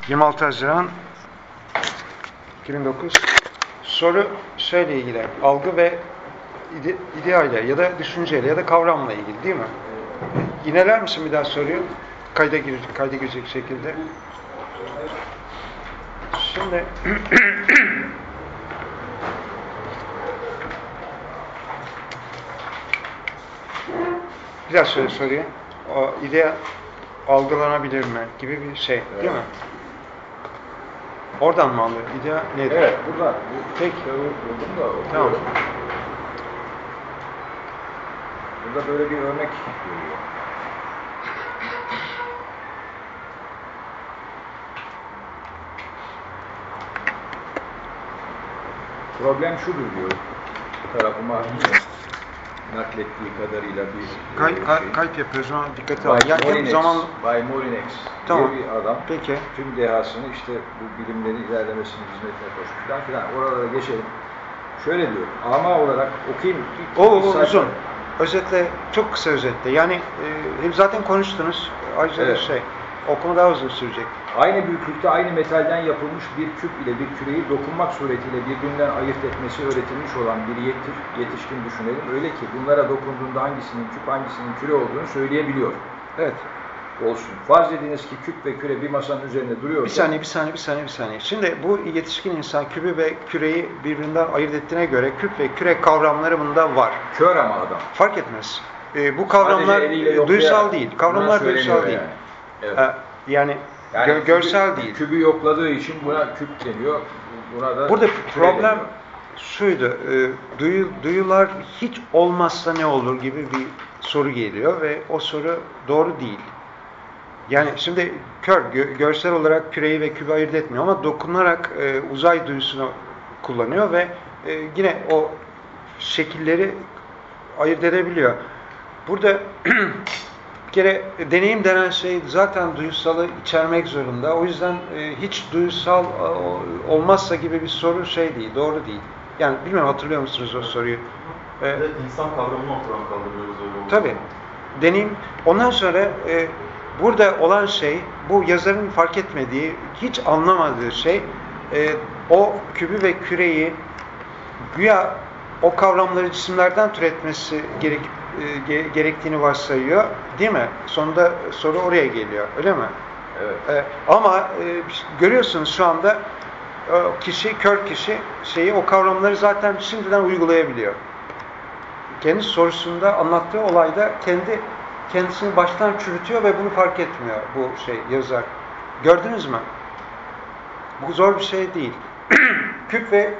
26 Haziran 2009. Soru şeyle ilgili, algı ve idealle ya da düşünceyle ya da kavramla ilgili değil mi? Yineler misin bir daha soruyu? Kayda girecek şekilde. Şimdi biraz şöyle sorayım. O idea algılanabilir mi gibi bir şey, evet. Değil mi? Oradan mı alıyor? İdea nedir? Evet, buradan. Peki. Buldum da okuyorum. Tamam. Burada böyle bir örnek görüyor. Problem şudur diyor. Tarafıma naklettiği kadarıyla bir Kayıt yapıyoruz ama dikkate al. Yani zaman Bay Molinex tamam. diye bir adam. Peki. Tüm dehasını işte bu bilimlerin ilerlemesinin hizmetine koşmuş filan. Oralara geçelim. Şöyle diyor. Ama olarak okuyayım. Uzun. Özetle, çok kısa özetle. Yani zaten konuştunuz. Ayrıca evet. Okuma daha uzun sürecek. Aynı büyüklükte aynı metalden yapılmış bir küp ile bir küreyi dokunmak suretiyle birbirinden ayırt etmesi öğretilmiş olan bir yetişkin düşünelim. Öyle ki bunlara dokunduğunda hangisinin küp hangisinin küre olduğunu söyleyebiliyor. Evet. Olsun. Farz ediniz ki küp ve küre bir masanın üzerinde duruyor. Bir saniye. Şimdi bu yetişkin insan kübü ve küreyi birbirinden ayırt ettiğine göre küp ve küre kavramları bunda var. Kör ama adam. Fark etmez. Bu kavramlar duysal değil. Kavramlar duysal değil. Evet. Yani görsel değil. Kübü yokladığı için buna küp deniyor. Buna da burada problem şuydu. Duyular hiç olmazsa ne olur gibi bir soru geliyor ve o soru doğru değil. Yani şimdi görsel olarak küreyi ve kübü ayırt etmiyor ama dokunarak uzay duyusunu kullanıyor ve yine o şekilleri ayırt edebiliyor. Burada bir kere deneyim denen şey zaten duyusalı içermek zorunda. O yüzden hiç duysal olmazsa gibi bir soru değil, doğru değil. Yani bilmiyorum hatırlıyor musunuz o soruyu? İnsan kavramını ortadan kaldırıyoruz öyle. Tabii. Deneyim. Ondan sonra burada olan şey, bu yazarın fark etmediği, hiç anlamadığı şey, o kübü ve küreyi güya o kavramları cisimlerden türetmesi gerektiğini varsayıyor. Değil mi? Sonunda soru oraya geliyor. Öyle mi? Evet. Ama görüyorsunuz şu anda kör kişi o kavramları zaten şimdiden uygulayabiliyor. Kendi sorusunda anlattığı olayda kendisini baştan çürütüyor ve bunu fark etmiyor bu yazar. Gördünüz mü? Bu zor bir şey değil. Küp ve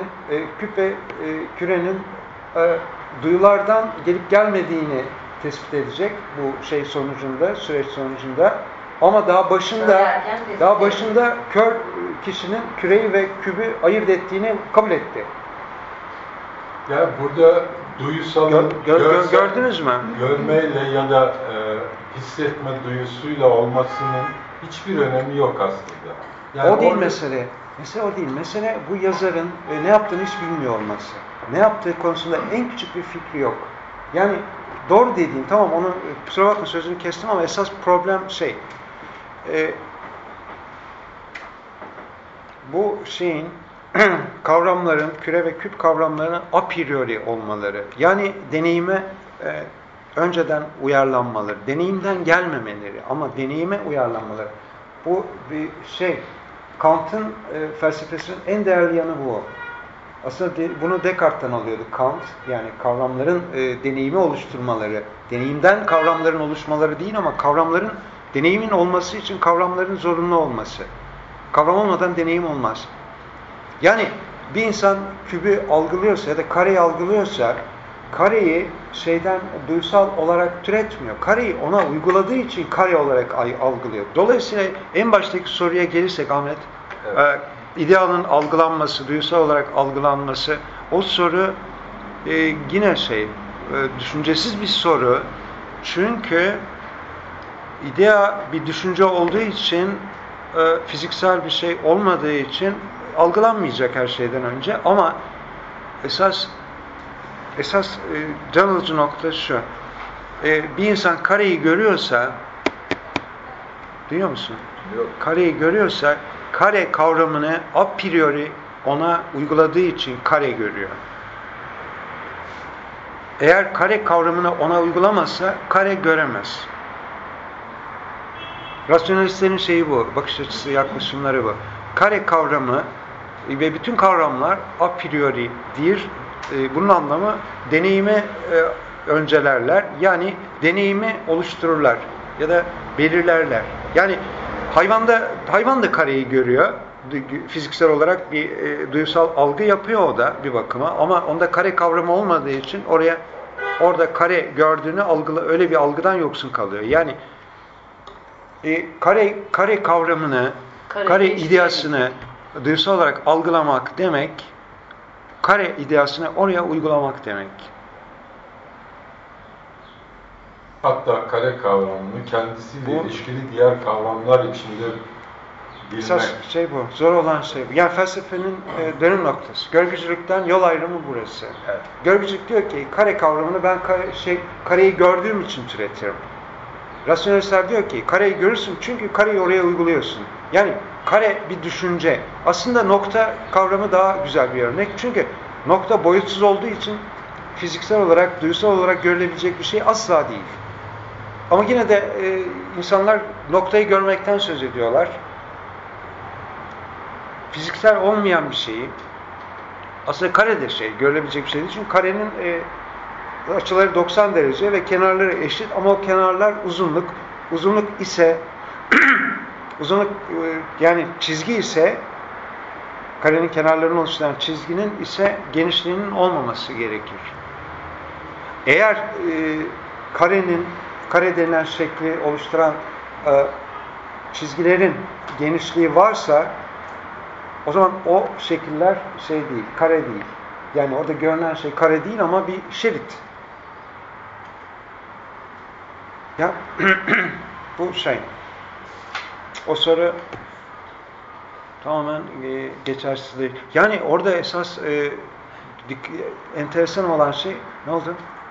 kürenin duyulardan gelip gelmediğini tespit edecek bu süreç sonucunda. Ama daha başında kör kişinin küreyi ve kübü ayırt ettiğini kabul etti. Yani burada duyusalın gördünüz mü? Görmeyle ya da hissetme duyusuyla olmasının hiçbir önemi yok aslında. Yani o değil mesele. Mesele o değil. Mesele bu yazarın ne yaptığını hiç bilmiyor olması. Ne yaptığı konusunda en küçük bir fikri yok. Yani doğru dediğim, tamam onu kusura bakma sözünü kestim ama esas problem bu kavramların, küre ve küp kavramlarının a priori olmaları. Yani deneyime önceden uyarlanmaları, deneyimden gelmemeleri ama deneyime uyarlanmaları. Bu bir Kant'ın felsefesinin en değerli yanı bu. Aslında bunu Descartes'ten alıyorduk Kant. Yani kavramların deneyimi oluşturmaları, deneyimden kavramların oluşmaları değil ama kavramların deneyimin olması için kavramların zorunlu olması. Kavram olmadan deneyim olmaz. Yani bir insan kübü algılıyorsa ya da kareyi algılıyorsa kareyi duysal olarak türetmiyor. Kareyi ona uyguladığı için kare olarak algılıyor. Dolayısıyla en baştaki soruya gelirsek Ahmet, evet. İdealın algılanması, duysal olarak algılanması, o soru yine düşüncesiz bir soru. Çünkü idea bir düşünce olduğu için, fiziksel bir şey olmadığı için algılanmayacak her şeyden önce. Ama esas can alıcı nokta şu. Bir insan kareyi görüyorsa, duyuyor musun? kareyi görüyorsa, kare kavramını a priori ona uyguladığı için kare görüyor. Eğer kare kavramını ona uygulamazsa kare göremez. Rasyonalistlerin şeyi bu, bakış açısı, yaklaşımları bu. Kare kavramı ve bütün kavramlar a priori'dir. Bunun anlamı deneyime öncelerler. Yani deneyimi oluştururlar ya da belirlerler. Yani hayvan da kareyi görüyor. Fiziksel olarak bir duysal algı yapıyor o da bir bakıma. Ama onda kare kavramı olmadığı için orada kare gördüğünü öyle bir algıdan yoksun kalıyor. Yani kare kavramını, kare ideasını duysal olarak algılamak demek, kare ideasını oraya uygulamak demek. Hatta kare kavramını kendisiyle ilişkili diğer kavramlar içinde bilmek. Esas şey bu, zor olan şey bu. Yani felsefenin dönüm noktası. Görgücülükten yol ayrımı burası. Evet. Görgücülük diyor ki kare kavramını ben kareyi gördüğüm için türetirim. Rasyonalistler diyor ki kareyi görürsün çünkü kareyi oraya uyguluyorsun. Yani kare bir düşünce. Aslında nokta kavramı daha güzel bir örnek. Çünkü nokta boyutsuz olduğu için fiziksel olarak, duysal olarak görülebilecek bir şey asla değil. Ama yine de insanlar noktayı görmekten söz ediyorlar. Fiziksel olmayan bir şeyi, aslında kare de görülebilecek bir şey değil. Çünkü karenin açıları 90 derece ve kenarları eşit ama o kenarlar uzunluk ise yani çizgi ise karenin kenarlarını oluşturan çizginin ise genişliğinin olmaması gerekir. Eğer kare denilen şekli oluşturan çizgilerin genişliği varsa o zaman o şekiller değil, kare değil. Yani orada görünen şey kare değil ama bir şerit. Ya bu o soru tamamen geçersiz değil. Yani orada esas enteresan olan şey ne oldu?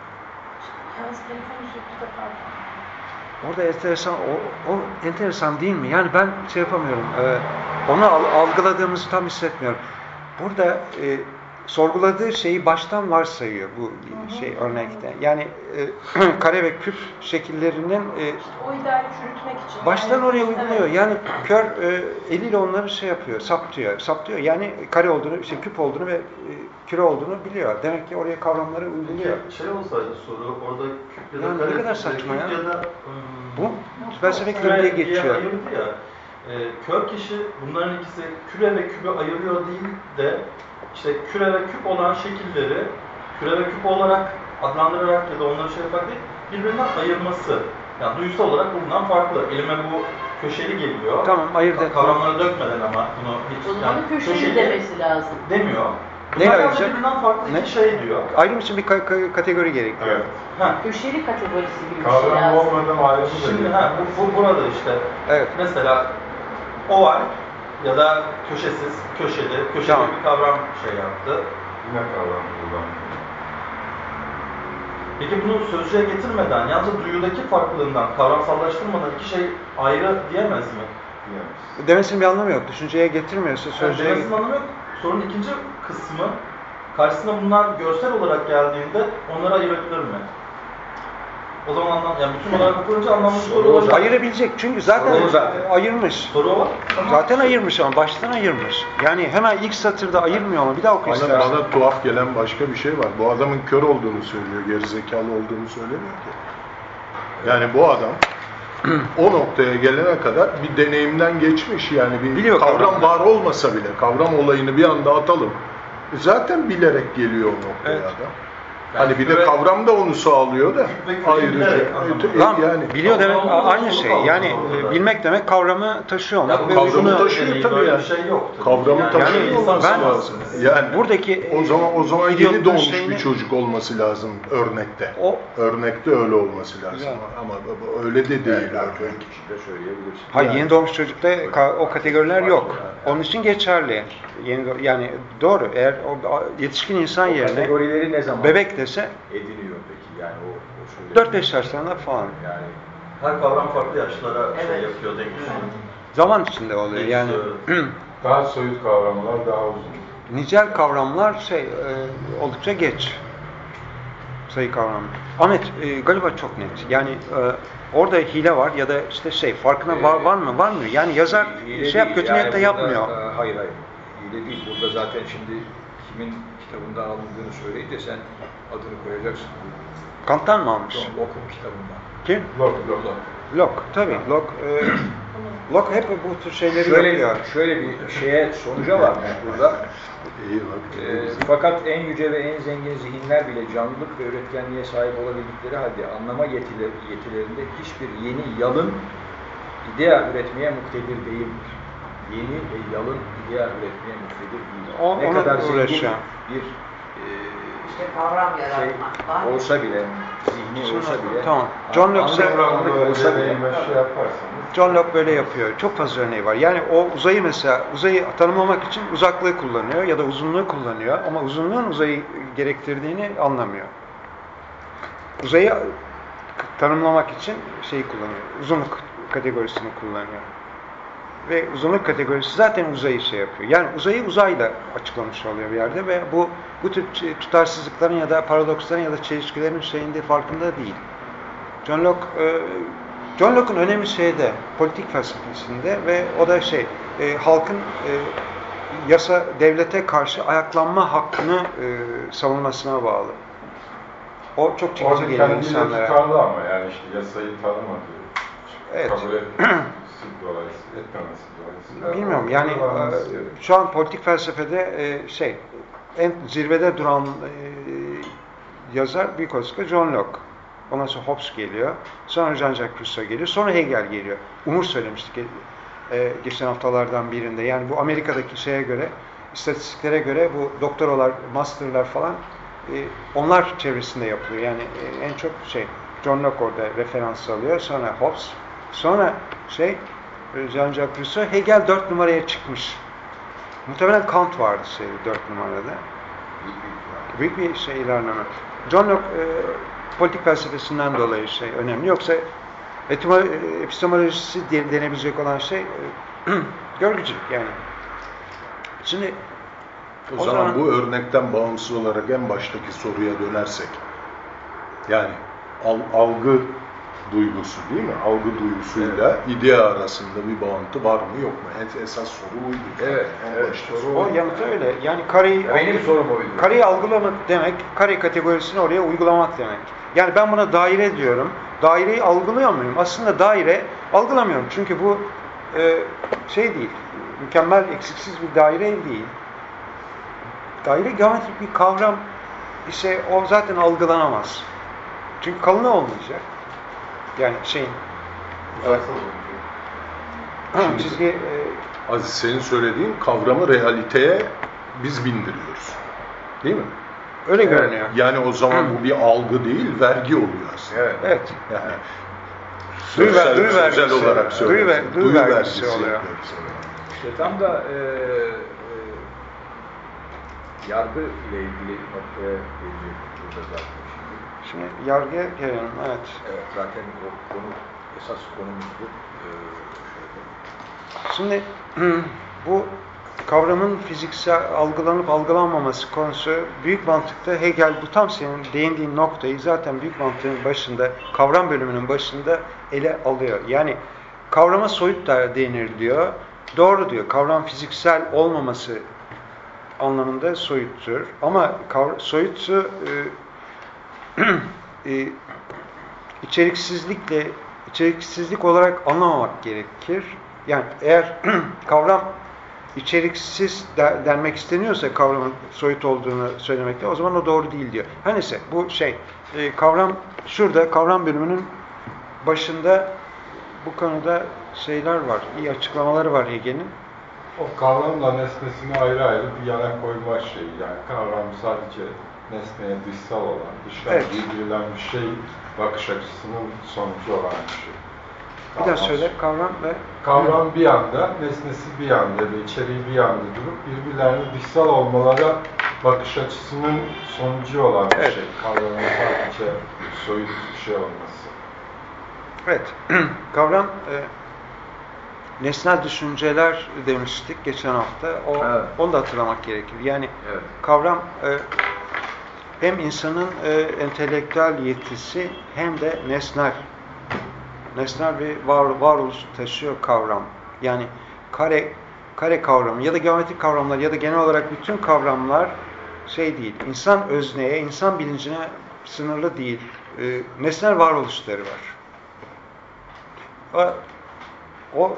Orada enteresan o enteresan değil mi? Yani ben yapamıyorum. Onu algıladığımızı tam hissetmiyorum. Burada sorguladığı şeyi baştan varsayıyor bu örnekte. Yani kare ve küp şekillerinin o ideali çürütmek için. Baştan oraya uyguluyor. Yani kör eliyle onları yapıyor, saptıyor. Yani kare olduğunu, küp olduğunu ve küre olduğunu biliyor. Demek ki oraya kavramları uyguluyor. Olsaydı soru orada küp ya da kare. Ne kadar saçma ya. Bu felsefe kör diye geçiyor. Kör kişi bunların ikisi küre ve küpü ayırıyor değil de işte küre ve küp olan şekilleri küre ve küp olarak adlandırarak ya da onları yaparak değil, birbirinden ayırması. Yani duysal olarak bundan farklı. Elime bu köşeli geliyor. Tamam, ayırt et. Kavramları dökmeden ama bunu hiç... O zaman köşeli demesi lazım. Demiyor. Neyle Bunlar ayıracak? birbirinden farklı iki şey diyor. Ayrım için bir kategori gerekiyor. Evet. Köşeli kategorisi gibi bir şey Kavram lazım. olmadan ayrımı da Şimdi değil. bu burada işte. Evet. Mesela oval ya da köşeli Tamam. bir kavram yaptı. Yine kavram kullanıyor. Peki bunu sözcüğe getirmeden, yalnızca duyudaki farklılığından, kavramsallaştırmadan iki şey ayrı diyemez mi? Diyemez. Demesinin bir anlamı yok. Düşünceye getirmiyorsa sözcüğe... Demesinin anlamı yok. Sorunun ikinci kısmı, karşısına bunlar görsel olarak geldiğinde onları ayırabilir mi? O zaman yani bütün olarak okununca anlamlı soru olacak. Ayırabilecek çünkü zaten ayırmış. Soru o. Zaten ayırmış ama baştan ayırmış. Yani hemen ilk satırda ayırmıyor ama bir daha oku istersen. Bana tuhaf gelen başka bir şey var. Bu adamın kör olduğunu söylüyor, gerizekalı olduğunu söylemiyor ki. Yani bu adam o noktaya gelene kadar bir deneyimden geçmiş, yani bir Biliyor kavram var olmasa bile, kavram olayını bir anda atalım. Zaten bilerek geliyor o noktaya Evet. adam. Hani bir de kavram da onu sağlıyor da ayrıca. Yani biliyor demek aynı şey. Yani bilmek demek kavramı taşıyor olmak. Ya bu ve kavramı bunu- taşıyor tabii böyle yani. bir şey yok. Kavramı taşıyor yani olması ben- lazım. Yani buradaki o zaman yeni idiotun doğmuş şeyini- bir çocuk olması lazım örnekte. O- Örnekte öyle olması lazım. Güzel. Ama öyle de değil örnek. de söyleyebilirsin. Hayır, Yani. yeni doğmuş çocukta o kategoriler yok. Onun için geçerli. Yani doğru. Eğer o yetişkin insan yerine Kategorileri ne zaman bebek dese ediniyor peki? Yani o 4-5 yaşlarında falan. Yani Her kavram farklı yaşlara Evet. yapıyor demiş. zaman içinde oluyor. Yani Daha soyut kavramlar daha uzun. nicel kavramlar oldukça geç. Sayı kavramı. Ahmet galiba çok net. Yani orada hile var ya da işte farkına var mı? Var mı? Yani yazar kötü niyetle yapmıyor. Hayır. Hile değil. Burada zaten şimdi kimin kitabından alındığını söyleyince sen adını koyacaksın. Kant'tan mı almış? Locke'un kitabından. Kim? Locke. Locke. Tabii. Locke hep bu tür şeyleri yapıyor. Şöyle bir sonuca varmış burada. İyi bak. Fakat en yüce ve en zengin zihinler bile canlılık ve üretkenliğe sahip olabildikleri halde anlama yetilerinde hiçbir yeni yalın idea üretmeye muktedir değildir. Yeni ve yalın idea üretmeye muktedir değildir. Ne kadar zengin bir kavram yaratmak var. olsa bile, zihni olsa bile, tamam. John Locke böyle yapıyor. Çok fazla örneği var. Yani o uzayı tanımlamak için uzaklığı kullanıyor ya da uzunluğu kullanıyor ama uzunluğun uzayı gerektirdiğini anlamıyor. Uzayı tanımlamak için kullanıyor. Uzunluk kategorisini kullanıyor. Ve uzunluk kategorisi zaten uzayı yapıyor. Yani uzayı uzayla açıklamış oluyor bir yerde ve bu tür tutarsızlıkların ya da paradoksların ya da çelişkilerin farkında değil. John Locke'un önemi politik felsefesinde ve o da halkın devlete karşı ayaklanma hakkını savunmasına bağlı. O çok çekici geliyor insanlara. Tutarlı ama yani yasayı tanımadığı. Evet. Kabul etmemesi dolayısıyla. Bilmiyorum yani şu an politik felsefede en zirvede duran yazar büyük olasılıkla John Locke. Ondan sonra Hobbes geliyor. Sonra Jean-Jacques Rousseau geliyor. Sonra Hegel geliyor. Umur söylemiştik geçen haftalardan birinde. Yani bu Amerika'daki göre, istatistiklere göre bu doktoralar, masterlar falan onlar çevresinde yapılıyor. Yani en çok John Locke orada referans alıyor. Sonra Hobbes. Sonra Jean-Jacques Rousseau. Hegel 4 numaraya çıkmış. Muhtemelen Kant vardı 4 numarada. Büyük bir ilerleme. John Locke politik felsefesinden dolayı önemli. Yoksa epistemolojisi denebilecek olan görgücülük yani. Şimdi o zaman bu örnekten bağımsız olarak en baştaki soruya dönersek, yani algı duygusu değil mi? Algı duygusuyla idea arasında bir bağıntı var mı yok mu? Esas soru buydu. Evet. O yanıtı öyle. Yani benim sorum oydu. Kareyi algılamak demek, kare kategorisini oraya uygulamak demek. Yani ben buna daire diyorum. Daireyi algılıyor muyum? Aslında daire algılamıyorum. Çünkü bu değil. Mükemmel, eksiksiz bir daire değil. Daire geometrik bir kavram o zaten algılanamaz. Çünkü kalını olmayacak. Yani çizgi Aziz senin söylediğin kavramı realiteye biz bindiriyoruz. Değil mi? Öyle görünüyor. Yani o zaman bu bir algı değil, vergi oluyor aslında. Evet. Yani duyu vergisi olarak söylüyoruz. Duyu vergisi oluyor. Tam da yargı ile ilgili noktaya gelecek burada zaten. Şimdi yargıya gelelim, evet. Evet, zaten o konu, esas konumuz bu. Şimdi bu kavramın fiziksel algılanıp algılanmaması konusu büyük mantıkta Hegel bu tam senin değindiğin noktayı zaten büyük mantığın başında, kavram bölümünün başında ele alıyor. Yani kavrama soyut da denir diyor. Doğru diyor. Kavram fiziksel olmaması anlamında soyuttur. Ama soyutsu içeriksizlik olarak anlamamak gerekir. Yani eğer kavram içeriksiz denmek isteniyorsa kavramın soyut olduğunu söylemekte, o zaman o doğru değil diyor. Her neyse bu kavram şurada, kavram bölümünün başında bu konuda var, iyi açıklamaları var Hegel'in. O kavramla nesnesini ayrı ayrı bir yana koyma şeyi. Yani kavram sadece nesneye dışsal olan, dıştan bildirilen bir şey, bakış açısının sonucu olan bir şey. Bir daha söyle, kavram ve... Kavram bir yanda, nesnesi bir yanda ya da içeriği bir yanda durup birbirlerine dışsal olmalara bakış açısının sonucu olan bir şey. Kavramın sadece soyut bir şey olması. Evet, kavram nesnel düşünceler demiştik geçen hafta. Evet. Onu da hatırlamak gerekir. Yani Evet. kavram hem insanın entelektüel yetisi hem de nesnel bir varoluş taşıyor kavram. Yani kare kavramı ya da geometrik kavramlar ya da genel olarak bütün kavramlar değil. İnsan özneye, insan bilincine sınırlı değil. Nesnel varoluşları var. O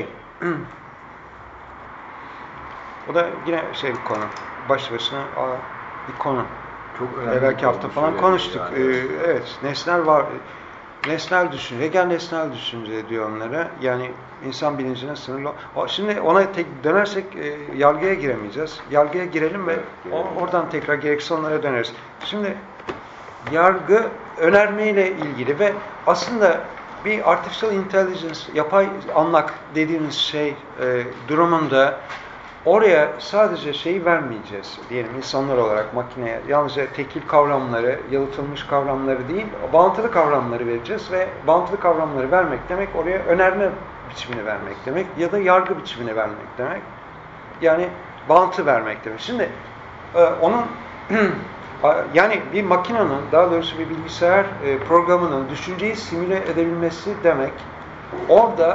o da yine bir konu. Başlı başına bir konu. Çok önemli. Belki hafta falan konuştuk. Yani. Evet, nesnel düşünce. Hegel nesnel düşünce diyor onlara. Yani insan bilincine sınırlı. Şimdi ona dönersek yargıya giremeyeceğiz. Yargıya girelim ve oradan tekrar gerekirse onlara döneriz. Şimdi yargı önermeyle ilgili ve aslında bir artificial intelligence, yapay anlak dediğimiz durumunda oraya sadece vermeyeceğiz diyelim insanlar olarak makineye. Yalnızca tekil kavramları, yalıtılmış kavramları değil, bağıntılı kavramları vereceğiz ve bağıntılı kavramları vermek demek oraya önerme biçimini vermek demek ya da yargı biçimini vermek demek. Yani bağıntı vermek demek. Şimdi onun yani bir makinenin, daha doğrusu bir bilgisayar programının düşünceyi simüle edebilmesi demek, orada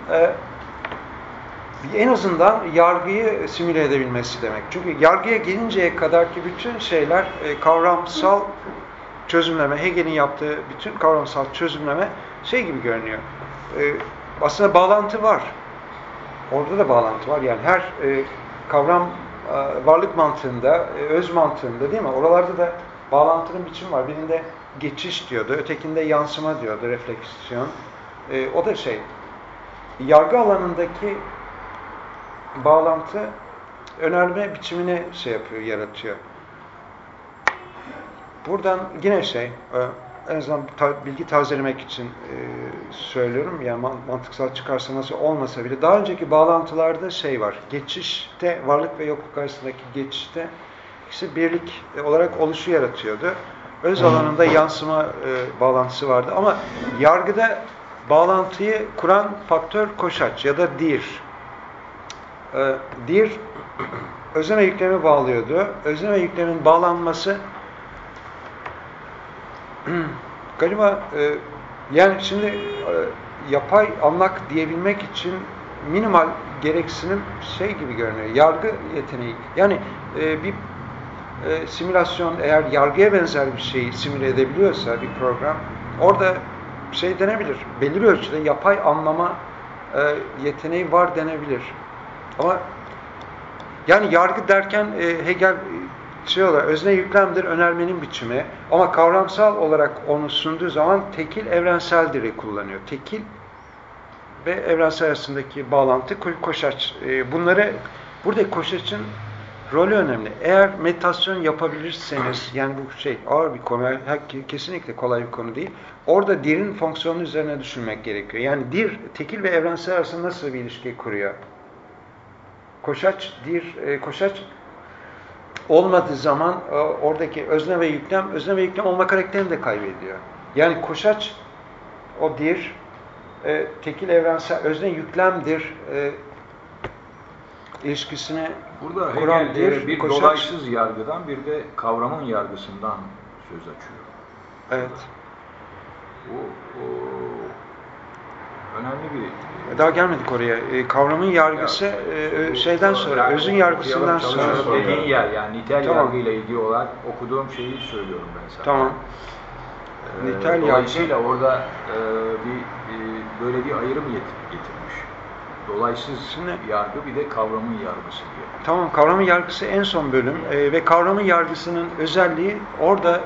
en azından yargıyı simüle edebilmesi demek. Çünkü yargıya gelinceye kadarki bütün şeyler kavramsal çözümleme, Hegel'in yaptığı bütün kavramsal çözümleme gibi görünüyor. Aslında bağlantı var. Orada da bağlantı var. Yani her kavram varlık mantığında, öz mantığında değil mi? Oralarda da bağlantının biçimi var. Birinde geçiş diyordu, ötekinde yansıma diyordu, refleksiyon. O da yargı alanındaki bağlantı önerme biçimini yaratıyor. Buradan yine en azından bilgi tazelemek için söylüyorum. Yani mantıksal çıkarsa nasıl olmasa bile daha önceki bağlantılarda var. Geçişte, varlık ve yokluk arasındaki geçişte birlik olarak oluşu yaratıyordu. Öz alanında yansıma bağlantısı vardı. Ama yargıda bağlantıyı kuran faktör koşaç ya da dir. Dir özne ve yüklemi bağlıyordu. Özne ve yüklemin bağlanması galiba yani şimdi yapay anlak diyebilmek için minimal gereksinim gibi görünüyor. Yargı yeteneği. Yani bir simülasyon eğer yargıya benzer bir şeyi simüle edebiliyorsa bir program orada denebilir. Belli bir ölçüde yapay anlama yeteneği var denebilir. Ama yani yargı derken Hegel olarak özne yüklemdir önermenin biçimi ama kavramsal olarak onu sunduğu zaman tekil evrenseldir'i kullanıyor. Tekil ve evrensel arasındaki bağlantı koşaç. Burada koşaçın rolü önemli. Eğer meditasyon yapabilirseniz yani bu ağır bir konu, kesinlikle kolay bir konu değil. Orada dir'in fonksiyonu üzerine düşünmek gerekiyor. Yani dir tekil ve evrensel arasında nasıl bir ilişki kuruyor? Koşaç olmadığı zaman oradaki özne ve yüklem olma karakterini de kaybediyor. Yani koşaç o dir, tekil evrensel özne yüklemdir ilişkisini burada kuran Hegel bir dolaysız yargıdan bir de kavramın yargısından söz açıyor. Evet. O önemli bir... Daha gelmedik oraya. Kavramın yargısı şeyden sonra, yani özün yargısından sonra. Dediğin yer yani nitel yargıyla ilgili olarak okuduğum şeyi söylüyorum ben sana. Tamam. Nitel dolayısıyla yargı... orada böyle bir ayrım getirmiş. Dolaysız yargı bir de kavramın yargısı diyor. Tamam, kavramın yargısı en son bölüm ve kavramın yargısının özelliği orada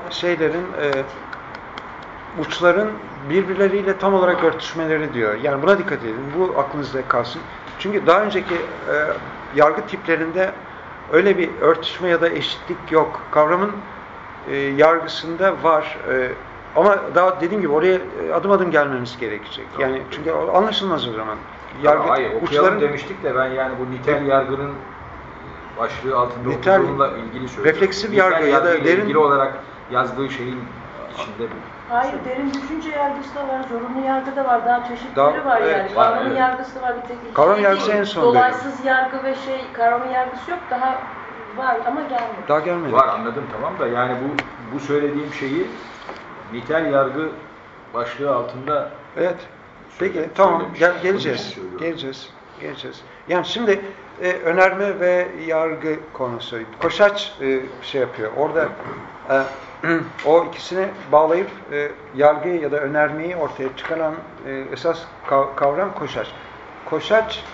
uçların birbirleriyle tam olarak örtüşmeleri diyor. Yani buna dikkat edin. Bu aklınızda kalsın. Çünkü daha önceki yargı tiplerinde öyle bir örtüşme ya da eşitlik yok. Kavramın yargısında var. Ama daha dediğim gibi oraya adım adım gelmemiz gerekecek. Yani çünkü anlaşılmaz o zaman. Hayır, okuyalım demiştik de ben yani bu nitel yargının başlığı altında okuduğumla ilgili söylüyorum. Refleksif yargı ya da derin ilgili olarak yazdığı şeyin içinde bu. Hayır, derin düşünce yargısı da var, zorunlu yargı da var, daha çeşitleri Daha- var evet, yani. var, Kavram evet. yargısı da var, bir tek Kavram şey yargısı değil. en son Dolaysız yargı ve kavram yargısı yok, daha var ama gelmedi. Daha gelmedi. Var, anladım, tamam da yani bu söylediğim şeyi nitel yargı başlığı altında Evet. Peki, Söylemiş. tamam. Onun Geleceğiz. için söylüyorum. Geleceğiz. Yani şimdi önerme ve yargı konusu. Koşaç şey yapıyor. Orada o ikisini bağlayıp yargıyı ya da önermeyi ortaya çıkaran esas kavram koşaç. Koşaç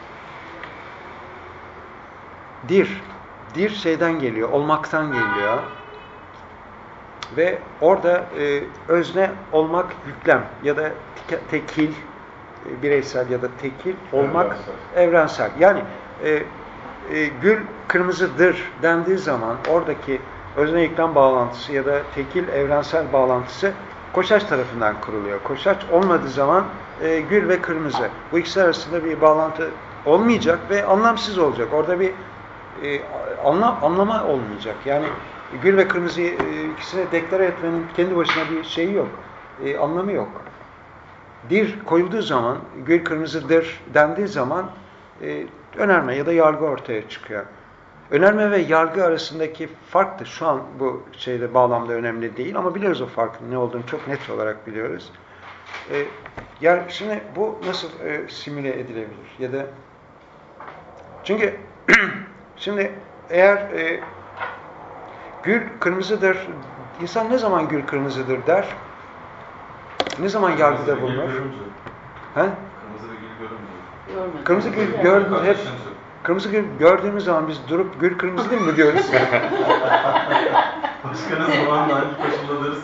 dir şeyden geliyor, olmaktan geliyor. Ve orada özne olmak yüklem ya da tekil, bireysel ya da tekil olmak evrensel. Yani gül kırmızıdır dendiği zaman oradaki özne yüklem bağlantısı ya da tekil evrensel bağlantısı koşaç tarafından kuruluyor. Koşaç olmadığı zaman gül ve kırmızı. Bu ikisi arasında bir bağlantı olmayacak ve anlamsız olacak. Orada bir anlama olmayacak. Yani gül ve kırmızıyı ikisine deklare etmenin kendi başına bir şeyi yok. Anlamı yok. Dir koyulduğu zaman, gül kırmızıdır dendiği zaman önerme ya da yargı ortaya çıkıyor. Önerme ve yargı arasındaki fark da şu an bu şeyde bağlamda önemli değil ama biliyoruz o farkın ne olduğunu çok net olarak biliyoruz. Yani şimdi bu nasıl simüle edilebilir ya da çünkü şimdi eğer gül kırmızıdır, insan ne zaman gül kırmızıdır der? Ne zaman yargıda bulunur? He? Kırmızı gül gördüğümüz hep kırmızı gül gördüğümüz zaman biz durup gül kırmızı değil mi diyoruz? Başka ne zaman hangi koşulda deriz?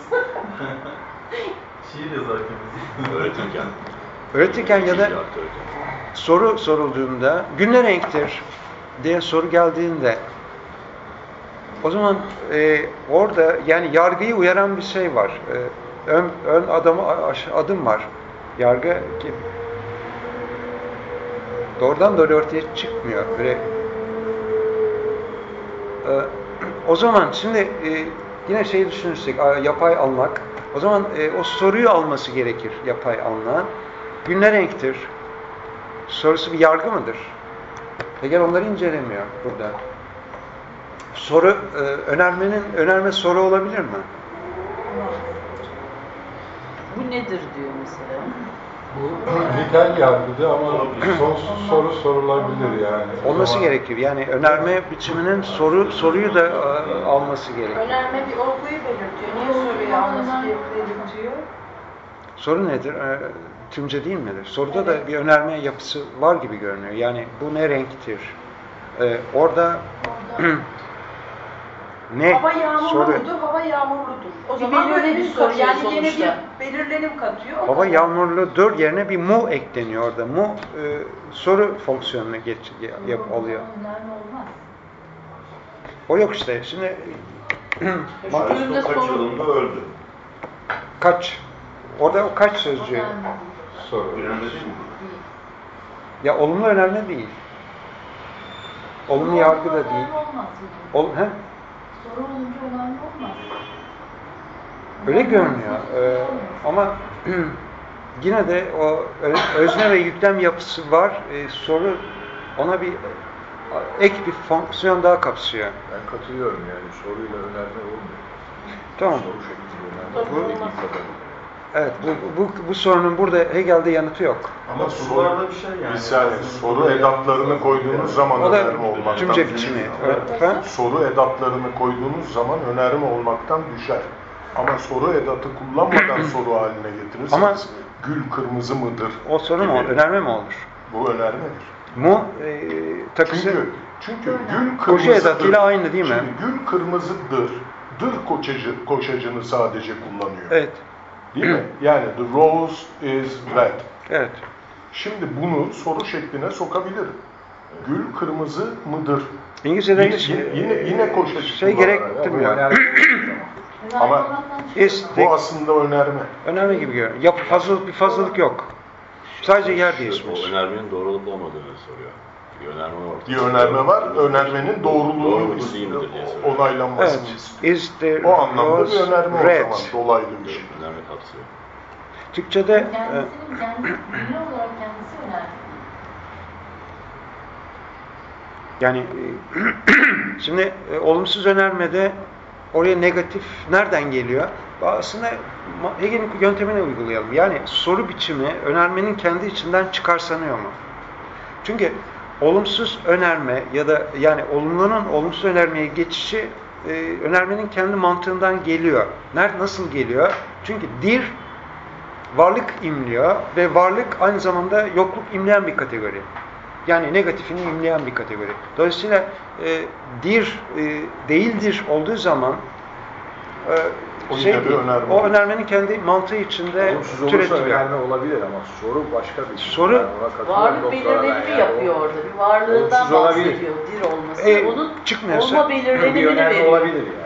Şiir yazarken Öğretirken. Öğretirken ya da soru sorulduğunda gün ne renktir diye soru geldiğinde o zaman orada yani yargıyı uyaran bir şey var. Ön adım var. Yargı ki doğrudan doğru ortaya çıkmıyor. Böyle o zaman şimdi yine şeyi düşünürsek yapay almak. O zaman o soruyu alması gerekir yapay alınan. Gün ne renktir? Sorusu bir yargı mıdır? Hegel onları incelemiyor burada. Soru önerme soru olabilir mi? Bu nedir diyor mesela. Bu nitel yargıdı ama sonsuz soru sorulabilir yani. Olması gerekir. Yani önerme biçiminin soruyu da alması gerekir. Önerme bir olguyu belirtiyor. Niye soruyu alması belirtiyor? Soru nedir? Tümce değil midir? Soruda da bir önerme yapısı var gibi görünüyor. Yani bu ne renktir? Orada ne? Hava yağmurlu Soru. mudur? Hava yağmurludur. O zaman böyle bir soru. Yani yine bir belirlenim katıyor. Hava yağmurludur yerine bir mu ekleniyor orada. Mu soru fonksiyonunu alıyor. O yok işte. Şimdi Aristo kaç yılında öldü? kaç? Orada o kaç sözcüğü? Soru. Önemli değil mi? Ya olumlu önemli değil. Olumlu yargı da değil. He? Soru olunca önemli olmaz. Öyle görünüyor. Ama yine de o özne ve yüklem yapısı var. Soru ona bir ek bir fonksiyon daha kapsıyor. Ben katılıyorum yani soruyla önerme olmuyor. Tamam. Soru şeklinde önerme dediğim kadarıyla. Evet, bu sorunun burada Hegel'de yanıtı yok. Ama sorularda bir şey yani. Bir saniye, soru edatlarını koyduğunuz zaman O da önerme olmaktan tümce biçimi. Efendim? soru edatlarını koyduğunuz zaman önerme olmaktan düşer. Ama soru edatı kullanmadan soru haline getirirseniz Ama gül kırmızı mıdır? O soru mu olur? gibi. Önerme mi olur? Bu önermedir. Mu takısı Çünkü gül koşu kırmızıdır. edatıyla aynı değil mi? Şimdi gül kırmızıdır. Dır koşacını sadece kullanıyor. Evet. Değil mi? Yani the rose is red. Evet. Şimdi bunu soru şekline sokabilirim. Gül kırmızı mıdır? İngilizce'de Yine koşacı şey kullanarak. gerektirmiyor. Ama bu aslında önerme. Önerme gibi görünüyor. Bir fazlalık yok. Sadece yer değişmiş. O önermenin doğru olup olmadığını soruyor. Bir önerme var. Önermenin doğruluğunu onaylanmasını istiyor. O anlamda bir önerme o zaman. Dolaylı bir şey. Önerme kapsıyor. Türkçe'de Kendisi olarak kendisi önerdi. yani şimdi olumsuz önermede oraya negatif nereden geliyor? Aslında Hegel'in yöntemini uygulayalım. Yani soru biçimi önermenin kendi içinden çıkarsanıyor mu? Çünkü olumsuz önerme ya da yani olumlunun olumsuz önermeye geçişi önermenin kendi mantığından geliyor. Nasıl geliyor? Çünkü dir varlık imliyor ve varlık aynı zamanda yokluk imleyen bir kategori. Yani negatifini imleyen bir kategori. Dolayısıyla dir değildir olduğu zaman o önermenin kendi mantığı içinde olumsuz olursa türetiyor. önerme olabilir ama soru başka bir şey. Soru Varlık belirlenimi yapıyor orada. Bir varlığından bahsediyor. Dir olması. Onun olma belirlenimini veriyor. Olabilir yani.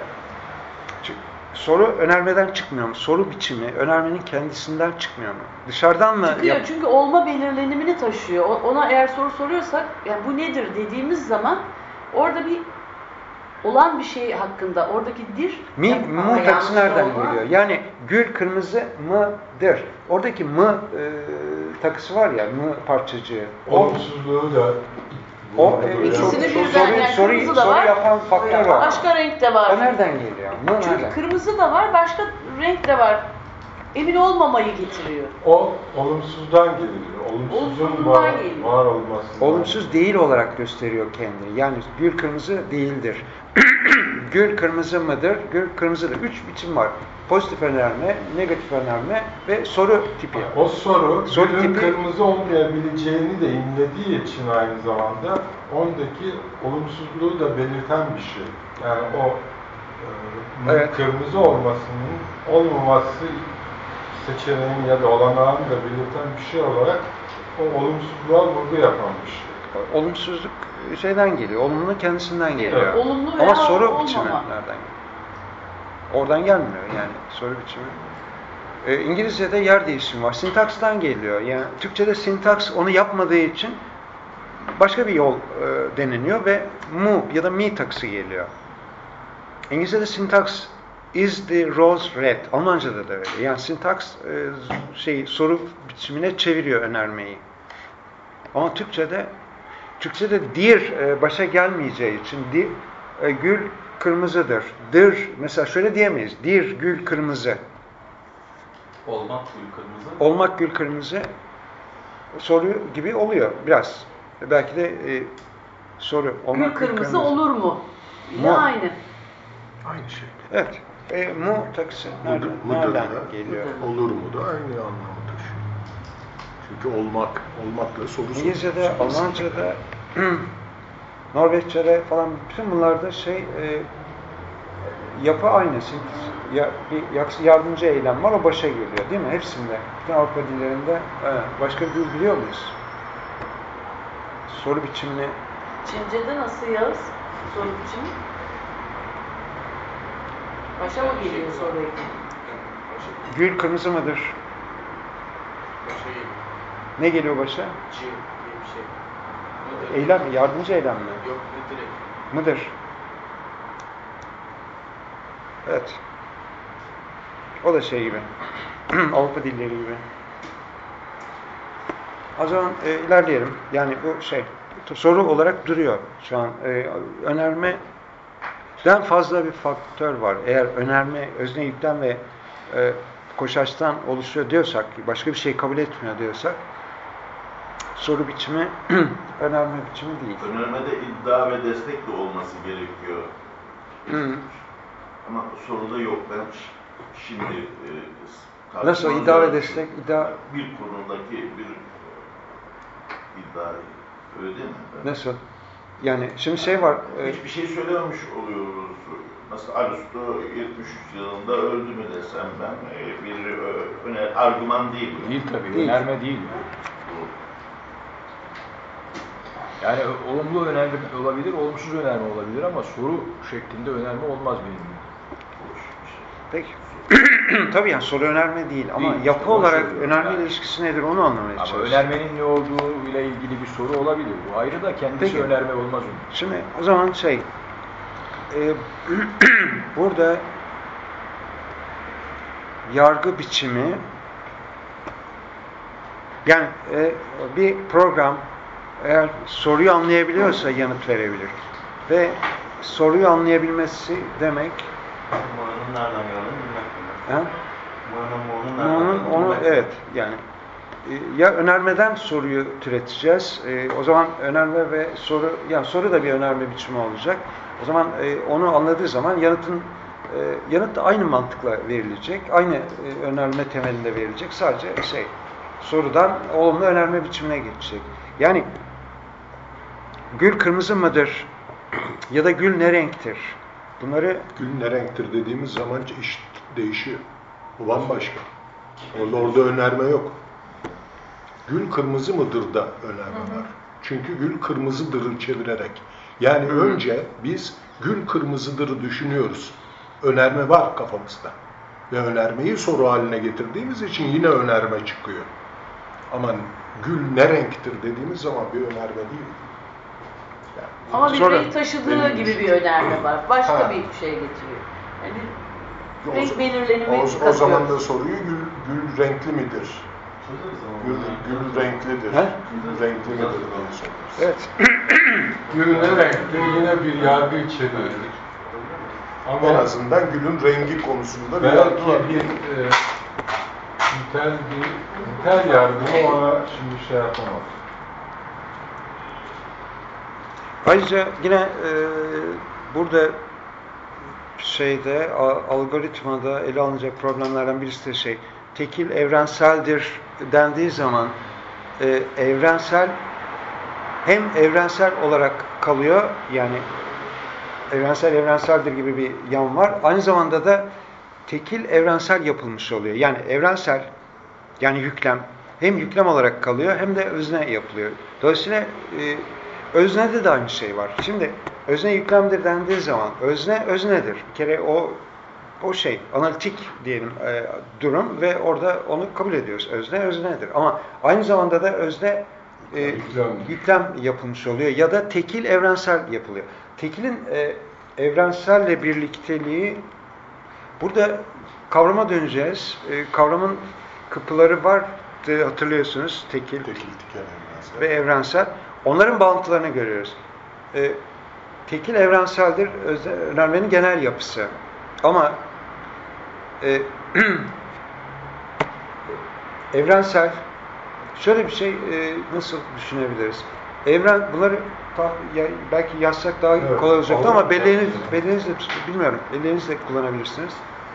Soru önermeden çıkmıyor mu? Soru biçimi önermenin kendisinden çıkmıyor mu? Dışarıdan mı? Çıkıyor çünkü olma belirlenimini taşıyor. Ona eğer soru soruyorsak, yani bu nedir dediğimiz zaman orada bir olan bir şey hakkında oradaki dir mu takısı nereden geliyor? Yani gül kırmızı mıdır? Oradaki mı takısı var ya, mı parçacığı. Olumsuzluğu da ikisini birden, yani kırmızı da var, yapan faktör var. başka renk de var. O nereden geliyor? Çünkü kırmızı da var, başka renk de var. Emin olmamayı getiriyor. O olumsuzdan geliyor. Olumsuzun var olması. Olumsuz değil olarak gösteriyor kendini. Yani gül kırmızı değildir. Gül kırmızı mıdır? Gül kırmızıdır. 3 biçim var. Pozitif önerme, negatif önerme ve soru tipi. O soru gülün tipi, kırmızı olmayabileceğini de imlediği için aynı zamanda ondaki olumsuzluğu da belirten bir şey. Yani o kırmızı olmasının olmaması seçeneğin ya da olanağını da belirten bir şey olarak o olumsuzluğa vurgu yapan bir şey. Olumsuzluk şeyden geliyor, olumlu kendisinden geliyor. Evet. Olumlu veya ama soru olmama. biçimi nereden geliyor? Oradan gelmiyor yani soru biçimi. İngilizce'de yer değişimi var. Sintakstan geliyor. Yani Türkçe'de sintaks onu yapmadığı için başka bir yol deneniyor ve mu ya da mi takısı geliyor. İngilizce'de sintaks is the rose red. Almanca'da da öyle. Yani sintaks soru biçimine çeviriyor önermeyi. Ama Türkçe'de dir başa gelmeyeceği için gül kırmızıdır. Mesela şöyle diyemeyiz. Dir gül kırmızı. Olmak gül kırmızı. Olmak gül kırmızı soru gibi oluyor biraz. Belki de soru. Gül kırmızı olur mu? Yine aynı. Aynı şey. Evet. Mu takısı nereden geliyor? Olur mu da aynı anlamı taşıyor. Çünkü olmakla soru İngilizce'de, Almanca'da, Norveççe'de falan bütün bunlarda yapı aynı. Bir yardımcı eylem var, o başa geliyor değil mi? Hepsinde. Bütün Avrupa dillerinde. Başka bir dil biliyor muyuz? Soru biçimini. Çince'de nasıl Yağız? Soru biçimi? Başa mı geliyor soru eklemi? Gül kırmızı mıdır? Ne geliyor başa? Eylem mi? Yardımcı eylem mi? Yok, direkt. Mıdır? Evet. O da şey gibi. Avrupa dilleri gibi. O zaman ilerleyelim. Yani bu soru olarak duruyor şu an. Önermeden fazla bir faktör var. Eğer önerme özne yüklem ve koşaçtan oluşuyor diyorsak, başka bir şey kabul etmiyor diyorsak, soru biçimi önerme biçimi değil. Önermede iddia ve destek de olması gerekiyor. Ama soruda yok. Ben şimdi nasıl iddia ve destek? Bir konudaki bir iddia öyle değil mi? Nasıl? Yani şimdi var. Hiçbir şey söylememiş oluyoruz. Nasıl Aristo 73 yılında öldü mü desem ben bir argüman değil. Değil tabii. Değil. Önerme değil. Yani olumlu önerme olabilir, olumsuz önerme olabilir ama soru şeklinde önerme olmaz benim. Peki. tabii yani soru önerme değil ama Değil, yapı işte, olarak söylüyorum önerme yani. ilişkisi nedir onu anlamaya Ama çalışıyorum. önermenin ne olduğu ile ilgili bir soru olabilir. Bu ayrı da kendisi Peki. önerme olmaz onun. Şimdi o zaman burada yargı biçimi yani bir program eğer soruyu anlayabiliyorsa yanıt verebilir. Ve soruyu anlayabilmesi demek Muğla'nın nereden geldiğini bilmek demek. Onun onu evet yani ya önermeden soruyu türeteceğiz. O zaman önerme ve soru yani soru da bir önerme biçimi olacak. O zaman onu anladığı zaman yanıt da aynı mantıkla verilecek. Aynı önerme temelinde verilecek. Sadece sorudan olumlu önerme biçimine geçecek. Yani gül kırmızı mıdır? Ya da gül ne renktir? Bunları Gül ne renktir dediğimiz zaman iş değişiyor. O bambaşka. Orada önerme yok. Gül kırmızı mıdır da önerme var. Çünkü gül kırmızıdır'ı çevirerek. Yani önce biz gül kırmızıdır'ı düşünüyoruz. Önerme var kafamızda. Ve önermeyi soru haline getirdiğimiz için yine önerme çıkıyor. Ama gül ne renktir dediğimiz zaman bir önerme değil. Yani Ama bir Sonra- renk taşıdığı gibi bir önerme var. Başka bir şey getiriyor. Yani bir renk belirlenimi o zaman da katıyoruz. soruyu gül renkli midir? Gül renklidir. He? Gül renkli midir diye soruyoruz. evet. Gül ne renktir yine bir yargı içeriyor. En Ama azından gülün rengi konusunda bir yargı var. belki nitel yargı ona şimdi şey yapamaz. Ayrıca yine burada algoritmada ele alınacak problemlerden birisi de tekil evrenseldir dendiği zaman evrensel hem evrensel olarak kalıyor yani evrenseldir gibi bir yan var. Aynı zamanda da tekil evrensel yapılmış oluyor. Yani evrensel yani yüklem hem yüklem olarak kalıyor hem de özne yapılıyor. Dolayısıyla öznede de aynı şey var. Şimdi özne yüklemdir dendiği zaman özne öznedir. Bir kere o analitik diyelim durum ve orada onu kabul ediyoruz. Özne öznedir. Ama aynı zamanda da özne yüklem yapılmış oluyor ya da tekil evrensel yapılıyor. Tekilin evrenselle birlikteliği burada kavrama döneceğiz. Kavramın kapıları var hatırlıyorsunuz. Tekil Tekil, tikel, evrensel. ve evrensel. Onların bağıntılarını görüyoruz. Tekil evrenseldir önermenin genel yapısı. Ama evrensel şöyle bir şey nasıl düşünebiliriz? Bunları belki yazsak daha Evet, kolay olacaktı olur. ama belleğinizle bilmiyorum. Belleğinizle kullanabilirsiniz.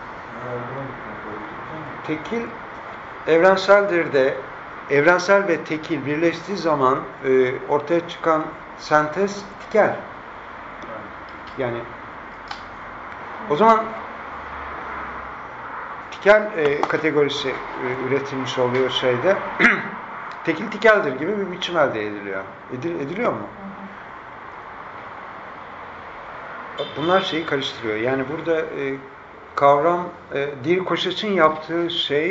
Tekil evrenseldir de evrensel ve tekil birleştiği zaman ortaya çıkan sentez tikel. Yani o zaman tikel kategorisi üretilmiş oluyor tekil tikeldir gibi bir biçim elde ediliyor. Ediliyor mu? Bunlar şeyi karıştırıyor. Yani burada kavram Dil Koçaç'ın yaptığı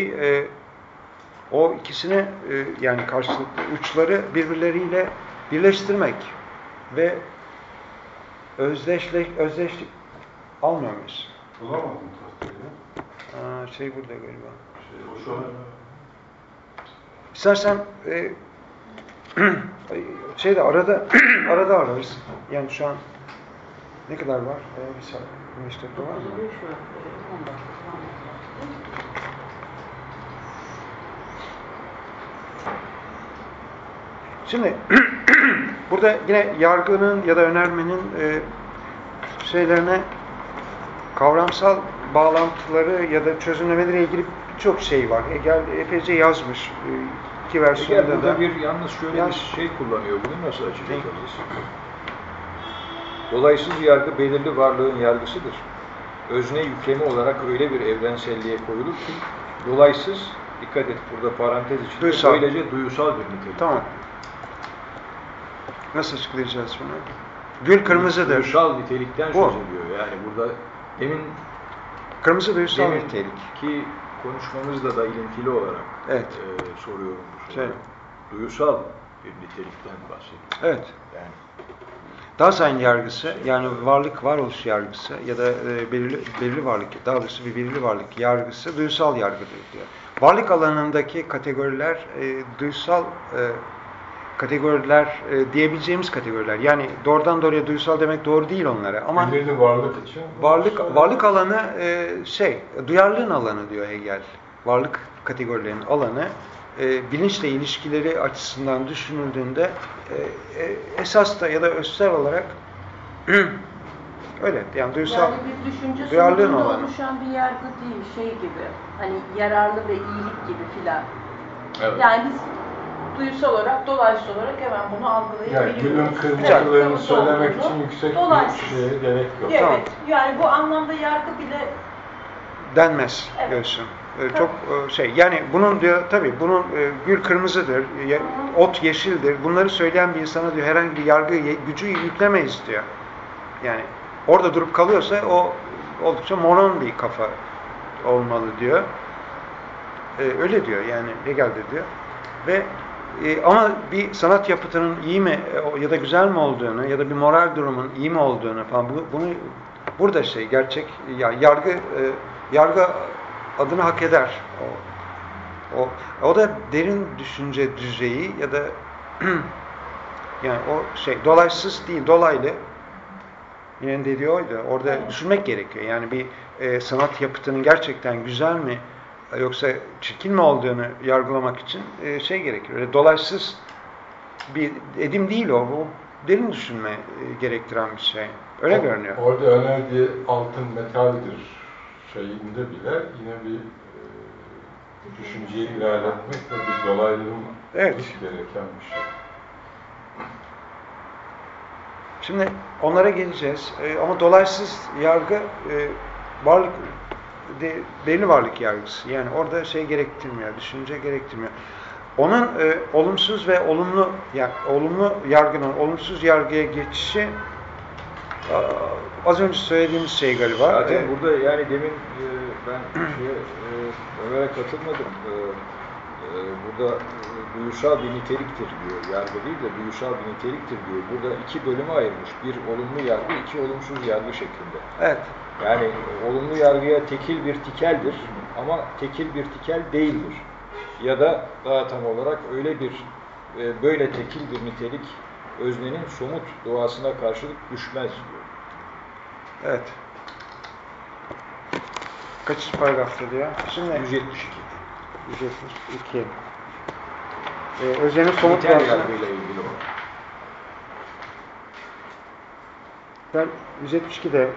o ikisini yani karşılıklı uçları birbirleriyle birleştirmek ve özdeşlik almıyor muyuz? Bulamadım tahtayı. Burada galiba. İstersen arada ararız. Yani şu an ne kadar var? Bir saat, 5 dakika var mı? Şimdi burada yine yargının ya da önermenin kavramsal bağlantıları ya da çözümlemeleriyle ilgili birçok şey var. Hegel epeyce yazmış. İki versiyonda Hegel da. burada yalnız şöyle bir şey kullanıyor. Bunu nasıl açıklayacağız? Dolaysız yargı belirli varlığın yargısıdır. Özne yüklemi olarak öyle bir evrenselliğe koyulur ki dolaysız, dikkat et burada parantez içinde, duysal. böylece duysal bir nitelik. Tamam. Nasıl açıklayacağız bunu? Gül kırmızıdır. Duysal nitelikten söz ediyor. Yani burada demin Kırmızı duysal Deminki nitelik. konuşmamızla da ilintili olarak Evet. soruyorum bu soruyu. Şöyle. Duyusal bir nitelikten bahsediyoruz. Evet. Yani Dasein yargısı, yani varoluş yargısı ya da belirli varlık, daha doğrusu bir belirli varlık yargısı duysal yargıdır diyor. Varlık alanındaki kategoriler duysal kategoriler diyebileceğimiz kategoriler. Yani doğrudan doğruya duysal demek doğru değil onlara. Ama belirli varlık için varlık alanı duyarlılığın alanı diyor Hegel. Varlık kategorilerinin alanı bilinçle ilişkileri açısından düşünüldüğünde esas da ya da özsel olarak öyle. Yani duysal yani bir düşünce duyarlılığın sonucunda alanı. oluşan bir yargı değil, şey gibi. Hani yararlı ve iyilik gibi filan. evet. Yani biz duysal olarak, dolayısıyla olarak hemen bunu Yani algılayabiliyoruz. gülün kırmızılığını söylemek için yüksek Dolayısız. bir şeye gerek yok. Evet. Tamam. Yani bu anlamda yargı bile denmez Evet. diyorsun. Çok yani bunun diyor tabii bunun gül kırmızıdır, ot yeşildir. Bunları söyleyen bir insana diyor herhangi bir yargı gücü yüklemeyiz diyor. Yani orada durup kalıyorsa o oldukça moron bir kafa olmalı diyor. Öyle diyor yani Hegel de diyor. Ve ama bir sanat yapıtının iyi mi ya da güzel mi olduğunu ya da bir moral durumun iyi mi olduğunu falan bunu burada gerçek yargı adını hak eder. O da derin düşünce düzeyi ya da yani o dolaysız değil, dolaylı. Yine dediği oydu. Orada düşünmek gerekiyor. Yani bir sanat yapıtının gerçekten güzel mi yoksa çirkin mi olduğunu yargılamak için gerekiyor. Öyle dolaysız bir edim değil o. O derin düşünme gerektiren bir şey. Öyle görünüyor. Orada önerdiği altın metaldir şeyinde bile yine bir düşünceyi ilerletmek ve bir dolaylığın gereken bir şey. Şimdi onlara geleceğiz. Ama dolaysız yargı belirli varlık yargısı. Yani orada gerektirmiyor, düşünce gerektirmiyor. Onun olumsuz ve olumlu yargının olumsuz yargıya geçişi az önce söylediğimiz şey galiba. Zaten burada yani demin ben Ömer'e katılmadım. Burada duyusal bir niteliktir diyor. Yargı değil de duyusal bir niteliktir diyor. Burada iki bölüme ayırmış. Bir olumlu yargı, iki olumsuz yargı şeklinde. Evet. Yani olumlu yargıya tekil bir tikeldir ama tekil bir tikel değildir. Ya da daha tam olarak öyle bir böyle tekil bir nitelik öznenin somut doğasına karşılık düşmez diyor. Evet. Kaç paragrafta diyor? Şimdi 172. 172. Öznenin somut Nitel doğasına... yargıyla ilgili o. Ben 172'de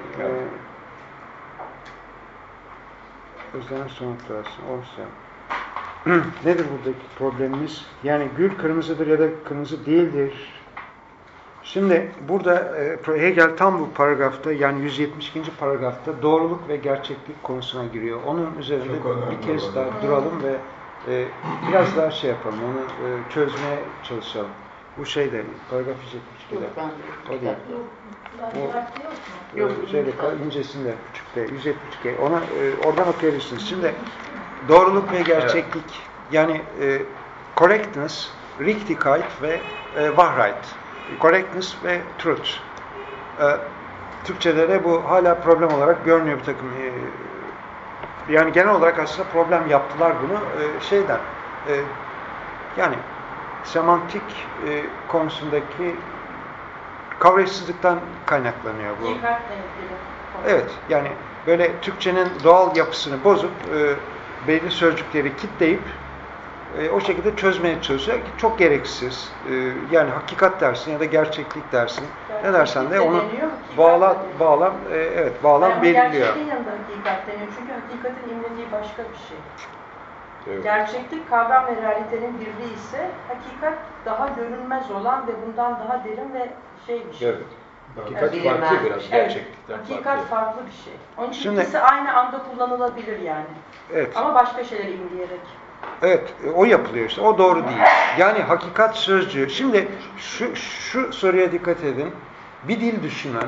öznenin somut doğası. Nedir buradaki problemimiz? Yani gül kırmızıdır ya da kırmızı değildir. Şimdi burada Hegel tam bu paragrafta yani 172. paragrafta doğruluk ve gerçeklik konusuna giriyor. Onun üzerinde bir kez daha duralım ve biraz daha yapalım. Onu çözmeye çalışalım. Bu paragraf 172'de. O değil. Yok, incesinde, küçükte, 172. Oradan okuyabilirsiniz. Şimdi doğruluk ve gerçeklik, yani correctness, Richtigkeit ve Wahrheit. Correctness ve truth. Türkçe'de de bu hala problem olarak görünüyor bir takım. Yani genel olarak aslında problem yaptılar bunu yani semantik konusundaki kavrayışsızlıktan kaynaklanıyor bu. Evet, yani böyle Türkçenin doğal yapısını bozup belirli sözcükleri kitleyip o şekilde çözmeye çalışıyor. Çok gereksiz. Yani hakikat dersin ya da gerçeklik dersin. Ne dersen de onu bağlam belirliyor. Gerçekliğin yanında hakikat deniyor. Çünkü hakikatin imlediği başka bir şey. Evet. Gerçeklik kavram ve realitenin birliği ise hakikat daha görünmez olan ve bundan daha derin ve bir şey. Evet. Hakikat farklı biraz gerçeklikten. Hakikat farklı bir şey. Onun için ikisi aynı anda kullanılabilir yani. Evet. Ama başka şeyleri imleyerek. Evet, o yapılıyor işte. O doğru değil. Yani hakikat sözcüğü. Şimdi şu soruya dikkat edin. Bir dil düşünen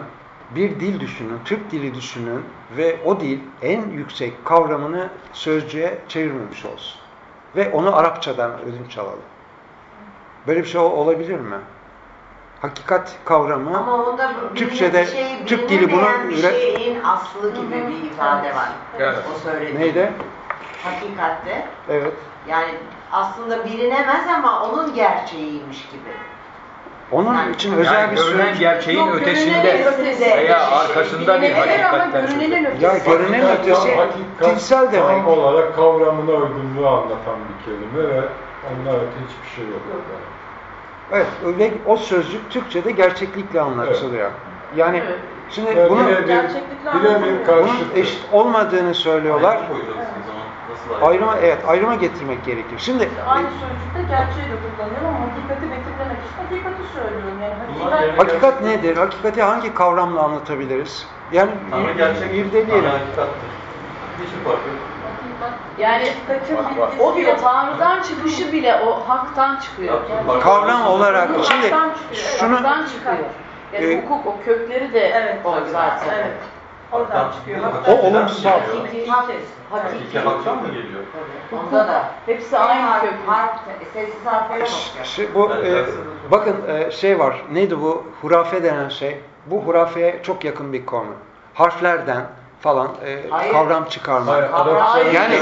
bir dil düşünün, Türk dili düşünün ve o dil en yüksek kavramını sözcüğe çevirmemiş olsun. Ve onu Arapçadan ödünç alalım. Böyle bir şey olabilir mi? Hakikat kavramı ama onda Türkçe'de Türk dili bunun bir şeyin aslı gibi bir ifade var. Evet. O söylediği. Neydi? Hakikatte. Evet. Yani aslında bilinemez ama onun gerçeğiymiş gibi. Onun Yani, için özel Yani bir görünen sözcük. gerçeğin Yok, ötesinde görünenin ötesinde. veya arkasında bir Bilinebilir ama hakikatten söz görünenin ediyor. ötesi. Ya görünen ötesi tilsel demek. Tam olarak kavramına uygunluğu anlatan bir kelime ve ondan öte hiçbir şey yok. Evet, ve o sözcük Türkçe'de gerçeklikle anlatılıyor. Yani Evet. şimdi Yani bunun birebir karşıtı. bunun eşit olmadığını söylüyorlar. Ayrım koyacağız o zaman. Nasıl Ayrıma, evet, ayrıma getirmek gerekiyor. Şimdi Aynı sözcükte gerçeği de kullanıyorum ama hakikati betimlemek için hakikati söylüyorum. Yani Bunlar yerine hakikat nedir? Hakikati hangi kavramla anlatabiliriz? Yani Tanrı gerçek, irdeleyelim. Tanrı hakikattir. Hiçbir fark yok. yani O bile Tanrı'dan çıkışı bile o haktan çıkıyor. Kavram olarak şimdi şunu Haktan çıkıyor. Yani hukuk o kökleri de Evet, o zaten. evet. Oradan çıkıyor. o olumsuz. Hakiki, Hakiki haktan mı geliyor? Onda da. hepsi aynı kök. Sessiz harflere bakacak. Bu bakın şey var. Neydi bu? Hurafe denen şey. Bu hurafeye çok yakın bir konu. Harflerden falan Hayır. kavram çıkarma. Hayır, Yani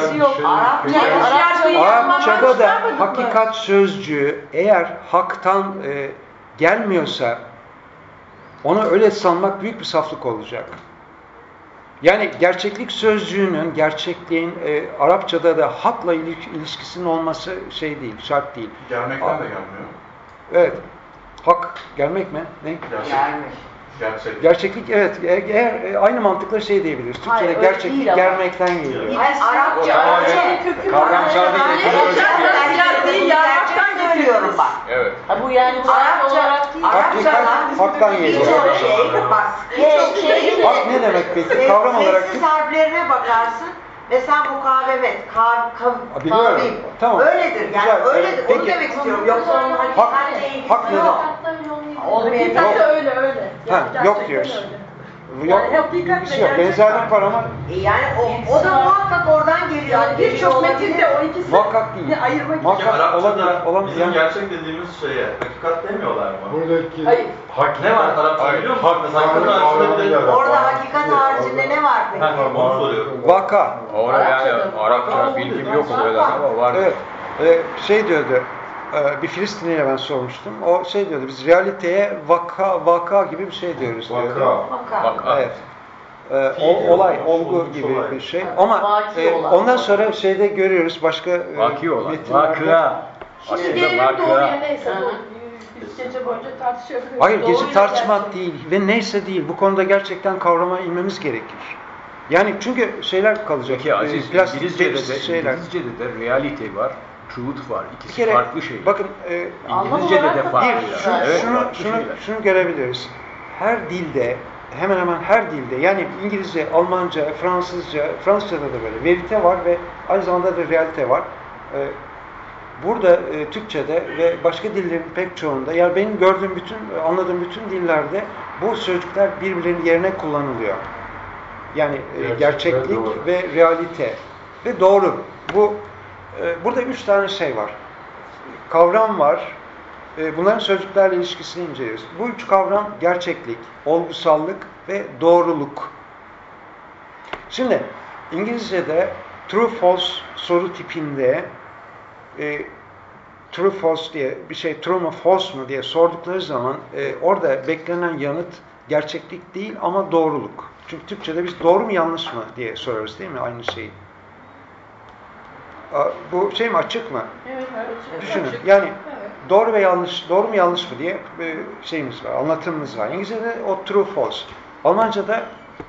Arapçada da hakikat sözcüğü eğer haktan gelmiyorsa onu öyle sanmak büyük bir saflık olacak. Yani gerçeklik sözcüğünün, gerçekliğin Arapçada da hakla ilişkisinin olması şey değil, şart değil. Gelmekten de gelmiyor. Evet. Hak gelmek mi? Ne? Gelmiş. Gerçek. Gerçeklik evet. Eğer aynı mantıkla şey diyebiliriz. Türkçe'de Hayır, öyle gerçeklik değil ama. gelmekten geliyor. Hayır, Arapça. Kavramsal değil, Gerçekten söylüyorum bak. Evet. Ha, bu yani bu olarak değil. Arapçadan Haktan geliyor. birçok şey, bak, birçok şey Hak ne demek peki? Kavram olarak sessiz harflerine bakarsın. Mesela mukavemet, biliyorum. kavim. Tamam. Öyledir. Yani Güzel, öyledir. peki. Onu demek istiyorum. Yoksa onun hakikatle ilgisi hak ne yok. Hakikaten de öyle. Ha, Yani yok gerçekten diyorsun. öyle. Yok, Yani hakikatle ilgisi yok. gerçek Benzerlik var ama Yani o da muhakkak oradan geliyor. Yani birçok metinde o ikisi muhakkak değil. ayırmak Peki Muhakkak Arapçada bizim yani- gerçek dediğimiz şeye hakikat demiyorlar mı? Buradaki Hayır. Ne var Arapçada biliyor musun? Mesela bunun haricinde bir de... Orada hakikat haricinde ne var peki? Onu soruyorum. Vaka. Orada yani Arapça bilgim yok o kadar ama var. Evet. Şey diyordu. Bir Filistinli'ye ben sormuştum. O şey diyordu. Biz realiteye vaka gibi bir şey diyoruz diyordu. Vaka. Evet. Olay, olgu gibi bir şey. Ama Vaki olan. ondan sonra şeyde görüyoruz başka Vaki olan. metinlerde. Vakıa. Şimdi Aslında gelelim doğruya vakıa. neyse bu biz gece boyunca tartışabiliriz. Hayır, gezi Doğruyla tartışmak gerçek. değil ve neyse değil. Bu konuda gerçekten kavrama inmemiz gerekir. Yani çünkü şeyler kalacak. Peki Aziz, plastik İngilizce'de şeyler. de reality var, truth var. Bir İkisi kere farklı şeyler. bakın İngilizce'de de farklı. Evet, farklı şeyler. şunu görebiliriz. Her dilde, hemen hemen her dilde, yani İngilizce, Almanca, Fransızca'da da böyle verite var ve aynı zamanda da realite var. Burada Türkçe'de ve başka dillerin pek çoğunda, yani benim gördüğüm anladığım bütün dillerde bu sözcükler birbirlerinin yerine kullanılıyor. Yani gerçeklik ve realite ve doğru. Burada 3 tane şey var. Kavram var. Bunların sözcüklerle ilişkisini inceliyoruz. Bu 3 kavram gerçeklik, olgusallık ve doğruluk. Şimdi İngilizce'de true false soru tipinde true false diye bir şey, true mu false mu diye sordukları zaman orada beklenen yanıt gerçeklik değil ama doğruluk. Çünkü Türkçe'de biz doğru mu yanlış mı diye soruyoruz değil mi aynı şeyi? Bu şey mi, açık mı? Evet, evet. Düşünün. Açık. Yani Evet. doğru ve yanlış, doğru mu yanlış mı diye şeyimiz var, anlatımımız var. İngilizce'de o true false. Almanca'da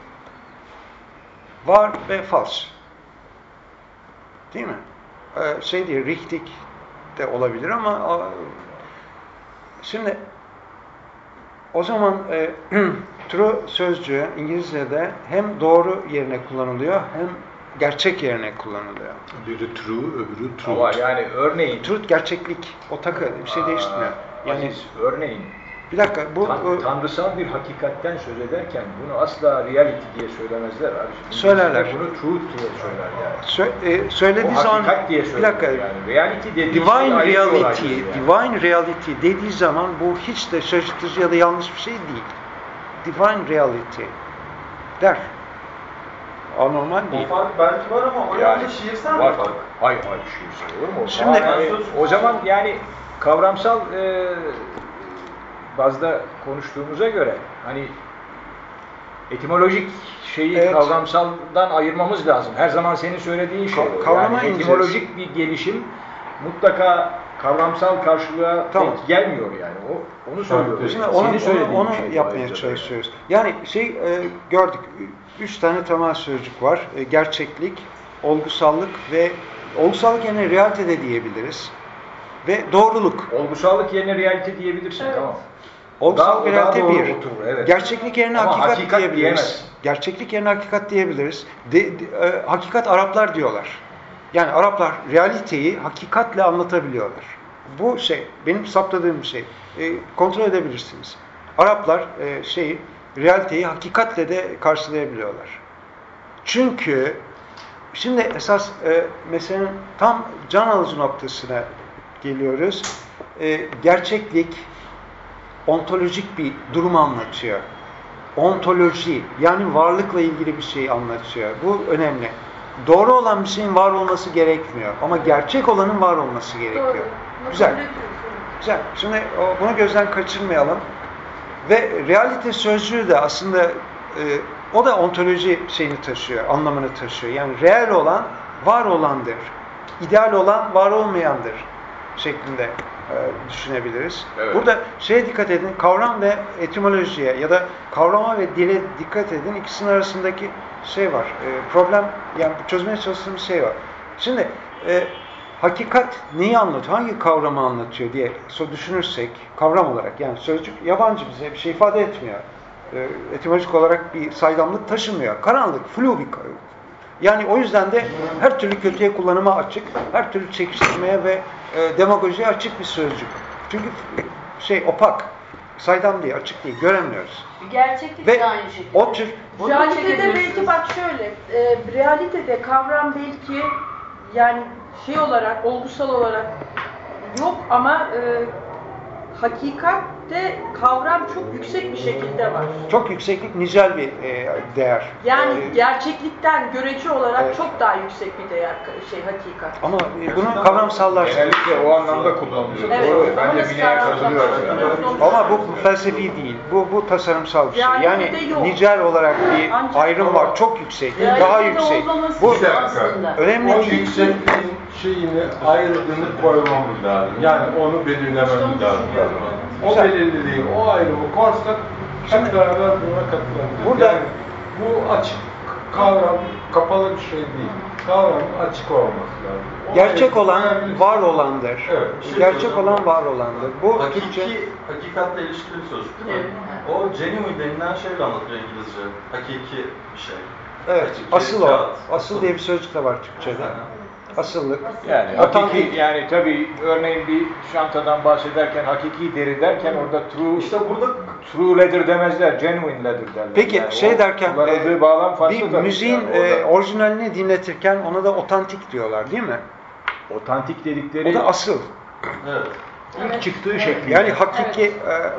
var ve false. Değil mi? Şey diye richtig de olabilir ama şimdi o zaman true sözcüğü İngilizce'de hem doğru yerine kullanılıyor hem gerçek yerine kullanılıyor. Biri true, öbürü truth. Ama yani örneğin Truth gerçeklik, o takı bir şey değiştirmiyor. Yani örneğin Bir dakika, bu tanrısal bir hakikatten söz ederken bunu asla reality diye söylemezler abi. Söylerler. Bunu truth diye söyler yani. Söylediği zaman diye bir dakika, yani. Reality dediği divine şey reality, yani. divine reality dediği zaman bu hiç de şaşırtıcı ya da yanlış bir şey değil. Divine reality der. Anormal değil. O fark belki var ama o yani şiirsel mi var. fark? Hayır, şiirsel olur mu? Şimdi o zaman yani kavramsal bazda konuştuğumuza göre hani etimolojik şeyi kavramsaldan ayırmamız lazım. Her zaman senin söylediğin şey o. Yani etimolojik bir gelişim mutlaka kavramsal karşılığa pek gelmiyor yani. Onu söylüyoruz. Şimdi onu yapmaya çalışıyoruz. Yani gördük. 3 tane temel sözcük var. Gerçeklik, olgusallık ve olgusallık yerine realite de diyebiliriz. Ve doğruluk. Olgusallık yerine realite diyebilirsin. Evet. Tamam. Olgusal realite bir. Evet. Gerçeklik yerine hakikat diyebiliriz. Diyemez. Gerçeklik yerine hakikat diyebiliriz. Hakikat Araplar diyorlar. Yani Araplar realiteyi hakikatle anlatabiliyorlar. Bu benim saptadığım bir şey. Kontrol edebilirsiniz. Araplar realiteyi hakikatle de karşılayabiliyorlar. Çünkü şimdi esas meselenin tam can alıcı noktasına geliyoruz. Gerçeklik ontolojik bir durumu anlatıyor. Ontoloji, yani varlıkla ilgili bir şey anlatıyor. Bu önemli. Doğru olan bir şeyin var olması gerekmiyor. Ama gerçek olanın var olması gerekiyor. Doğru. Güzel. Güzel. Şimdi bunu gözden kaçırmayalım. Ve realite sözcüğü de aslında o da ontoloji şeyini taşıyor, anlamını taşıyor. Yani reel olan var olandır. İdeal olan var olmayandır şeklinde düşünebiliriz. Evet. Burada dikkat edin, kavram ve etimolojiye ya da kavrama ve dile dikkat edin. İkisinin arasındaki var. Problem, yani çözmeye çalıştığımız şey var. Şimdi hakikat neyi anlatıyor? Hangi kavramı anlatıyor diye düşünürsek, kavram olarak, yani sözcük yabancı, bize bir şey ifade etmiyor. Etimolojik olarak bir saydamlık taşımıyor. Karanlık, flu bir kavram. Yani o yüzden de her türlü kötüye kullanıma açık, her türlü çekiştirmeye ve demagojiye açık bir sözcük. Çünkü opak, saydam değil, açık değil, göremiyoruz. Gerçeklik de aynı şekilde. O tür realitede belki bak şöyle, realitede kavram belki yani olarak, olgusal olarak yok ama hakikatte kavram çok yüksek bir şekilde var. Çok yükseklik, nicel bir değer. Yani gerçeklikten görece olarak çok daha yüksek bir değer hakikat. Ama bunu kavramsallaştırıyor. Genellikle o anlamda kullanılıyor. Evet, doğru. Ben de Mine'ye katılıyorum. Ama bu felsefi değil. Bu tasarımsal bir şey. Yani nicel olarak bir ayrım var. Çok yüksek. Daha yüksek. Bu önemli o değil. yüksekliğin şeyini, ayrıldığını koymamız lazım. Yani onu belirlememiz lazım. O belirliliği, o ayrımı korsak hep beraber buna katılabiliriz. Burada yani bu açık kavram, kapalı bir şey değil. Kavram açık olması lazım. Gerçek olan var olandır. Evet. Gerçek olan var olandır. Bu hakikatle ilişkili bir sözcük değil mi? Evet. O genuine denilen şeyle anlatıyor İngilizce. Hakiki bir şey. Evet. Hakiki, asıl o. Asıl diye bir sözcük de var Türkçe'de. Asıllık. Yani hakiki, yani tabii örneğin bir çantadan bahsederken hakiki deri derken orada true leather demezler, genuine leather derler. Peki yani derken bağlam bir müziğin orijinalini dinletirken ona da otantik diyorlar değil mi? Otantik dedikleri o da asıl. Evet. İlk çıktığı şekli. Yani hakiki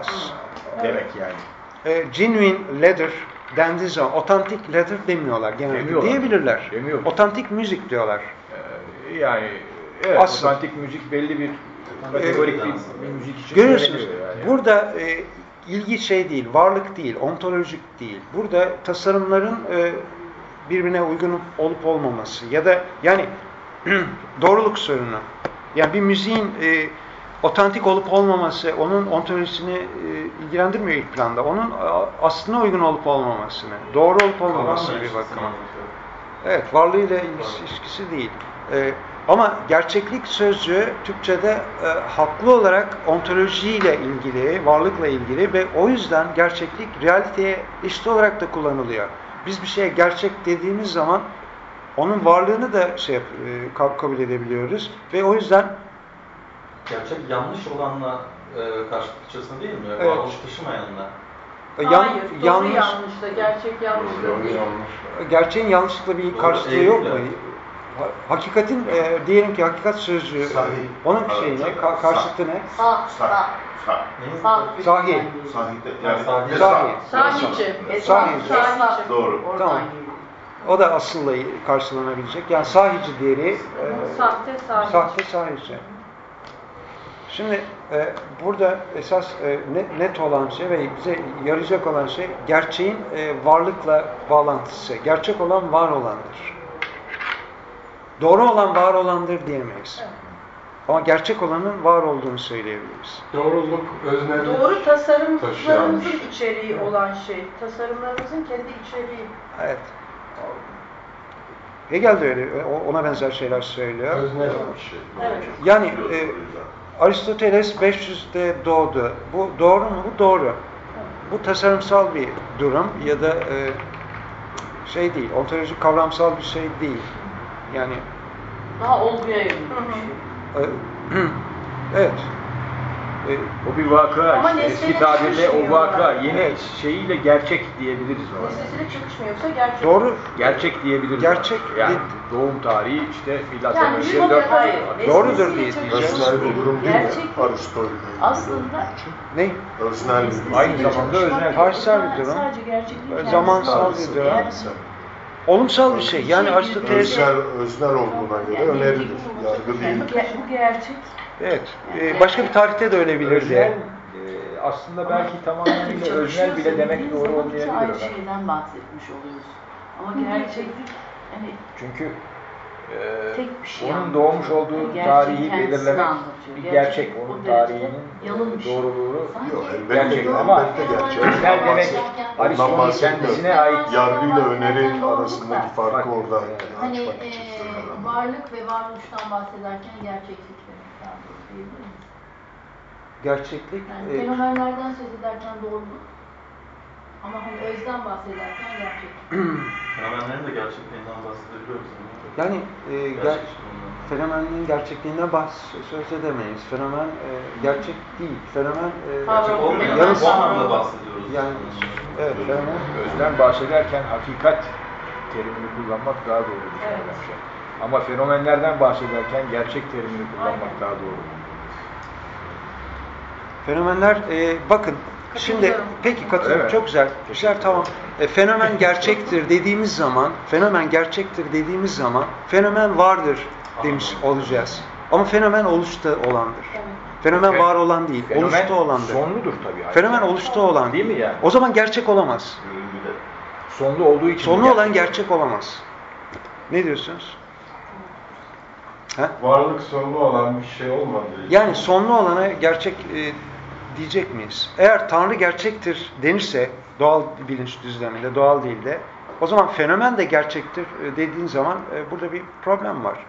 demek yani. Genuine leather dendiği zaman otantik leather demiyorlar genelde. Diyebilirler. Demiyor. Otantik müzik diyorlar. Yani evet, otantik müzik belli bir kategorik bir müzik için görüyorsunuz. Yani. Burada ilgi değil, varlık değil, ontolojik değil. Burada tasarımların birbirine uygun olup olmaması ya da yani doğruluk sorunu. Yani bir müziğin otantik olup olmaması, onun ontolojisini ilgilendirmiyor ilk planda. Onun aslına uygun olup olmamasını, doğru olup olmamasını bir bakıma. Evet, varlığıyla ilişkisi değil. Ama gerçeklik sözcüğü Türkçe'de haklı olarak ontolojiyle ilgili, varlıkla ilgili ve o yüzden gerçeklik realiteye eşit olarak da kullanılıyor. Biz bir şeye gerçek dediğimiz zaman onun varlığını da kabul edebiliyoruz ve o yüzden gerçek yanlış olanla karşıtçısına değil mi? Evet. Varoluş taşımayanlar. Hayır, doğru yanlış, yanlışla, gerçek yanlışla Doğru değil. yanlış. gerçeğin yanlışlıkla bir Doğru, karşılığı yok mu? eğilimle. Hakikatin, diyelim ki hakikat sözcüğü, Sahih. onun bir şeyi ne? Karşıtı ne? Sağ. Neyin? Sahi. Sahihte Yani sahi. Sahici. Sahici. Sahici. Doğru. Tamam. O da asılla karşılanabilecek. Yani sahici diğeri, Sahte sahici. sahte sahici. Şimdi burada esas net olan şey ve bize yarayacak olan şey gerçeğin varlıkla bağlantısı. Gerçek olan var olandır. Doğru olan var olandır diyemeyiz. Ama gerçek olanın var olduğunu söyleyebiliriz. Doğruluk, öznellik. Doğru tasarımlarımızın taşıyanmış. içeriği olan şey. Tasarımlarımızın kendi içeriği. Evet. Hegel de öyle, ona benzer şeyler söylüyor. Öznel bir şey. Evet. Yani Aristoteles 500'de doğdu. Bu doğru mu? Bu doğru. Bu tasarımsal bir durum ya da şey değil, ontolojik kavramsal bir şey değil. Yani Daha olguya yönelik bir şey. evet. O bir vaka, Ama işte nesneyle eski tabirle o çelişmiyor vaka, yani. yeni şeyiyle gerçek diyebiliriz ona. Nesnesiyle çakışmıyorsa gerçek. Doğru. Gerçek diyebiliriz. Gerçek ona. Yani de- doğum tarihi işte milattan Yani önce bir 4 hayır. Doğrudur diye Öznel bir durum değil mi? Gerçek- Aristo'yla. Aslında Ne? Öznel bir durum. Aynı zamanda öznel. Tarihsel bir durum. Sadece gerçekliği kendisi Zamansal var. bir durum. Eğer Olumsal bir şey. Yani Aristoteles Öznel olduğuna göre önerilir. Yargı değil. bu gerçek. evet. Başka bir tarihte de öyle Öznel, bilirdi. aslında belki tamamıyla öznel bile demek doğru olmayabilir Aynı ona. şeyden bahsetmiş oluyoruz. Ama gerçeklik hani Çünkü tek bir şey onun anlatıyor. doğmuş olduğu Gerçeğin tarihi kendisini belirlemek anlatıyor. bir gerçek. o Onun derecede tarihinin yalın bir şey. doğruluğu Yok, gerçek elbette, ama elbette gerçek. öznel demek Ondan Aristo'nun bahsetmiyorum. kendisine ait. Yargıyla öneri arasındaki farkı Bak, orada Hani açmak için söylüyorum. varlık ve varoluştan bahsederken gerçeklik demek daha doğru diyebilir miyiz? Gerçeklik Yani fenomenlerden söz ederken doğru. Ama hani özden bahsederken gerçeklik. Fenomenlerin de gerçekliğinden bahsedebiliyoruz. yani Gerçeklik bunlar. fenomenin gerçekliğinden söz edemeyiz. Fenomen gerçek değil. Fenomen Gerçek olmayan yarısı- bu anlamda bahsediyoruz. Yani evet, fenomen Özden bahsederken hakikat terimini kullanmak daha doğru bir şey. Evet. bence. Ama fenomenlerden bahsederken gerçek terimini kullanmak daha doğru. fenomenler bakın şimdi Katılıyorum. peki katılıyorum. Evet. Çok güzel. Güzel, tamam. Fenomen gerçektir dediğimiz zaman fenomen vardır demiş olacağız. Ama fenomen oluşta olandır. Fenomen var olan değil, oluşta olandır. Sonludur tabii. Fenomen oluşta olan Değil mi yani? O zaman gerçek olamaz. Sonlu olduğu için. Sonlu olan gerçek olamaz. Ne diyorsunuz? Varlık sonlu olan bir şey olmadığı için. Yani sonlu olana gerçek diyecek miyiz? Eğer Tanrı gerçektir denirse doğal bilinç düzleminde, doğal dilde, o zaman fenomen de gerçektir dediğin zaman burada bir problem var.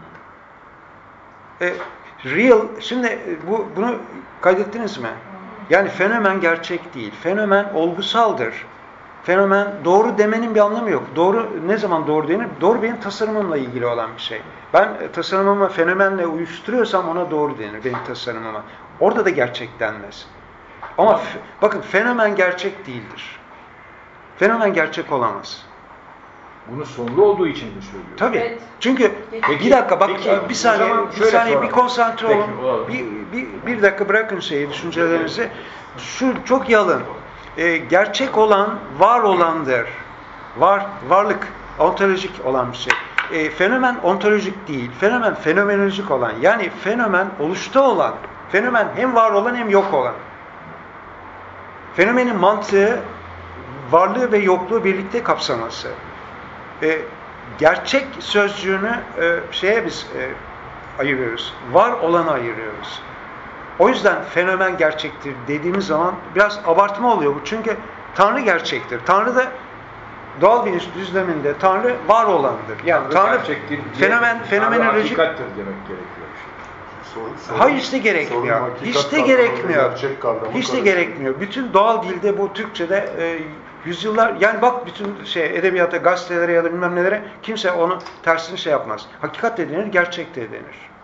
Real, şimdi bunu kaydettiniz mi? Yani fenomen gerçek değil. Fenomen olgusaldır. Fenomen doğru demenin bir anlamı yok. Doğru ne zaman doğru denir? Doğru benim tasarımımla ilgili olan bir şey. Ben tasarımımı fenomenle uyuşturuyorsam ona doğru denir benim tasarımıma. Orada da gerçek denmez. Ama bakın fenomen gerçek değildir. Fenomen gerçek olamaz. Bunu sonlu olduğu için mi söylüyor? Tabii. Evet. Çünkü Peki, bir dakika bak peki, bir o saniye zaman bir şöyle saniye soralım. bir konsantre Peki, olun. olalım. Bir dakika bırakın düşüncelerinizi. Şu çok yalın. Gerçek olan var olandır. Varlık ontolojik olan bir şey. Fenomen ontolojik değil. Fenomen fenomenolojik olan. Yani fenomen oluşta olan. Fenomen hem var olan hem yok olan. Fenomenin mantığı varlığı ve yokluğu birlikte kapsaması. Gerçek sözcüğünü biz ayırıyoruz. Var olanı ayırıyoruz. O yüzden fenomen gerçektir dediğimiz zaman biraz abartma oluyor bu. Çünkü Tanrı gerçektir. Tanrı da doğal bilinç düzleminde Tanrı var olandır. Yani Tanrı gerçektir. fenomenolojik Hakikattir demek gerekiyor. Hayır işte gerekmiyor. Hiç de gerekmiyor. Hiç de gerekmiyor. Bütün doğal dilde bu Türkçe'de yüzyıllar yani bak bütün edebiyata, gazetelere ya da bilmem nelere kimse onu tersini yapmaz. Hakikat de denir, gerçek de denir.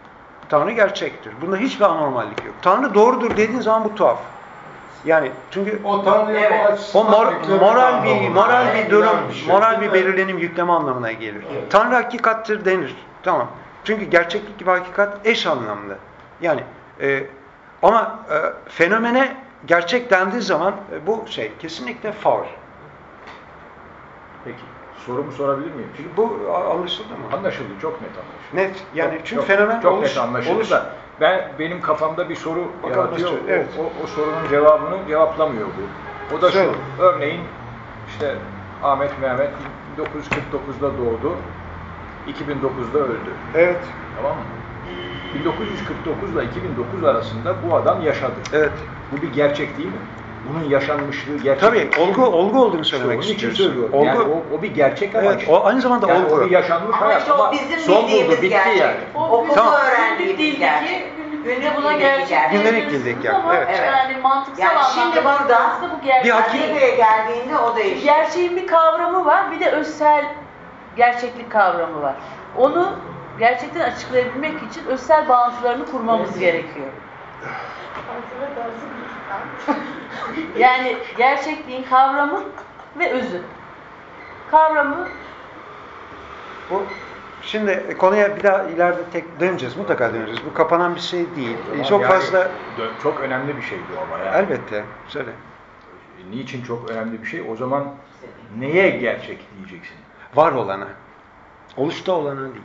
Tanrı gerçektir. Bunda hiçbir anormallik yok. Tanrı doğrudur dediğin zaman bu tuhaf. Yani çünkü O Tanrı'ya Evet. bu o açısından yüklemek moral bir durum, anlamına bir şey. moral bir belirlenim, yükleme anlamına gelir. Evet. Tanrı hakikattir denir. Tamam. Çünkü gerçeklik gibi hakikat eş anlamlı. Yani ama fenomene gerçek dendiği zaman bu şey kesinlikle faul. Peki. Sorumu sorabilir miyim? Çünkü bu anlaşıldı mı? Anlaşıldı. Çok net anlaşıldı. Net. Yani çünkü çok, fenomen çok net anlaşıldı da benim kafamda bir soru yaratıyor. Evet. O sorunun cevabını cevaplamıyor bu. O da Söyle. şu. Örneğin işte Ahmet Mehmet 1949'da doğdu. 2009'da öldü. Evet. Tamam mı? 1949 ile 2009 arasında bu adam yaşadı. Evet. Bu bir gerçek değil mi? Bunun yaşanmışlığı gerçek. Tabii olgu olduğunu söylemek İşte onun için istiyorsun. söylüyorum. Olgu, Yani o bir gerçek ama evet, o aynı zamanda yani olgu. o bir yaşanmış Ama hayat işte o ama bizim son buldu, bildiğimiz bitti gerçek. yani. Okulda Tamam. öğrendiğimiz gerçek. Günde buna gerçek Gündelik diyebilirsiniz dildeki ama evet. yani mantıksal Yani anlamda şimdi burada baktığınızda bu gerçek. bir hakik- Buraya geldiğinde o değişiyor. Gerçeğin bir kavramı var, bir de özsel gerçeklik kavramı var. Onu gerçekten açıklayabilmek için özsel bağıntılarını kurmamız gerekiyor. Yani gerçekliğin kavramı ve özü. Kavramı Bu şimdi konuya bir daha ileride döneceğiz. Mutlaka döneceğiz. Bu kapanan bir şey değil. Çok Yani fazla çok önemli bir şey bu ama yani. elbette. Söyle. Niçin çok önemli bir şey? O zaman neye gerçek diyeceksin? Var olana. Oluşta olana değil.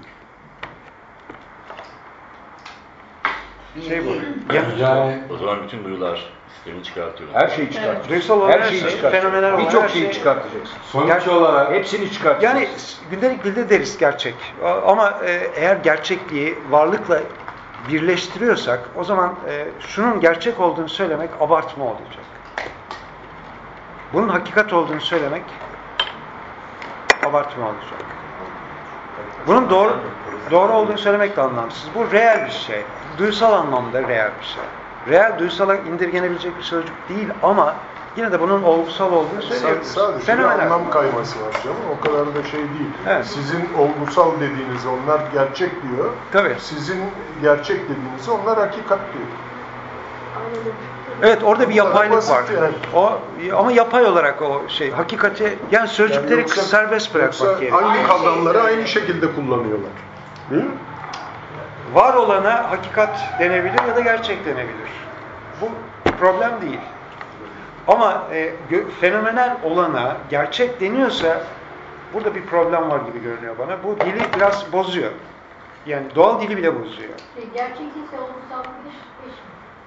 Şey bu. Yani O zaman bütün duyular sistemini çıkartıyoruz. Her şeyi çıkartacaksın. Duysal olan her her şeyi şey, çıkartacaksın. fenomenal olan Birçok her şeyi şey. çıkartacaksın. sonuç olarak Hepsini çıkartacaksın. Yani gündelik dilde deriz gerçek. Ama eğer gerçekliği varlıkla birleştiriyorsak o zaman şunun gerçek olduğunu söylemek abartma olacak. Bunun hakikat olduğunu söylemek abartma olacak. Bunun doğru olduğunu söylemek de anlamsız. Bu reel bir şey. Duysal anlamda reel bir şey. Reel duysala indirgenebilecek bir sözcük değil ama yine de bunun olgusal olduğunu söylüyoruz. Sadece bir anlam kayması var canım. O kadar da şey değil. Evet. Sizin olgusal dediğiniz onlar gerçek diyor. Tabii. Sizin gerçek dediğiniz onlar hakikat diyor. Evet, orada bir Bu kadar yapaylık basit var. yani. O ama yapay olarak o şey hakikati yani sözcükleri yoksa- serbest bırakmak yoksa gerekiyor. aynı kavramları aynı şekilde kullanıyorlar. Değil mi? Var olana hakikat denebilir ya da gerçek denebilir. Bu problem değil. Ama fenomenal olana gerçek deniyorsa burada bir problem var gibi görünüyor bana. Bu dili biraz bozuyor. Yani doğal dili bile bozuyor. Gerçek ise olumsal bir eş mi?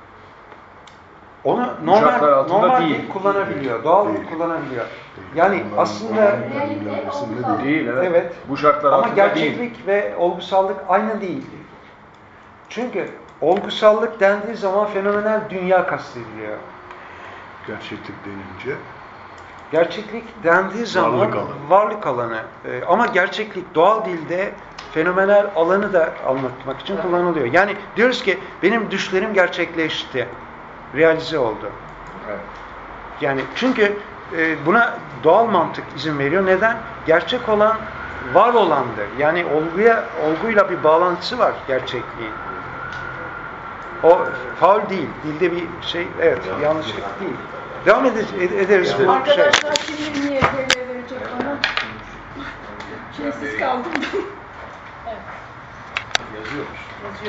Onu şartlar altında normal değil. dil kullanabiliyor. Doğal dil kullanabiliyor. Yani aslında Realite olumsal. Değil, evet. evet. Bu şartlar Ama altında değil. gerçeklik ve olgusallık aynı değil. Çünkü olgusallık dendiği zaman fenomenal dünya kastediliyor. Gerçeklik denince Gerçeklik dendiği zaman Varlık alanı. varlık alanı. Ama gerçeklik doğal dilde fenomenal alanı da anlatmak için kullanılıyor. Yani diyoruz ki benim düşlerim gerçekleşti. Realize oldu. Evet. Yani çünkü buna doğal mantık izin veriyor. Neden? Gerçek olan var olandır. Yani olguyla bir bağlantısı var gerçekliğin. O faul değil. Dilde bir şey, evet, yanlışlık değil. Devam ederiz bu şey. Arkadaşlar şimdi niye TL verecek bana? Şeysiz kaldım. Yazıyormuş.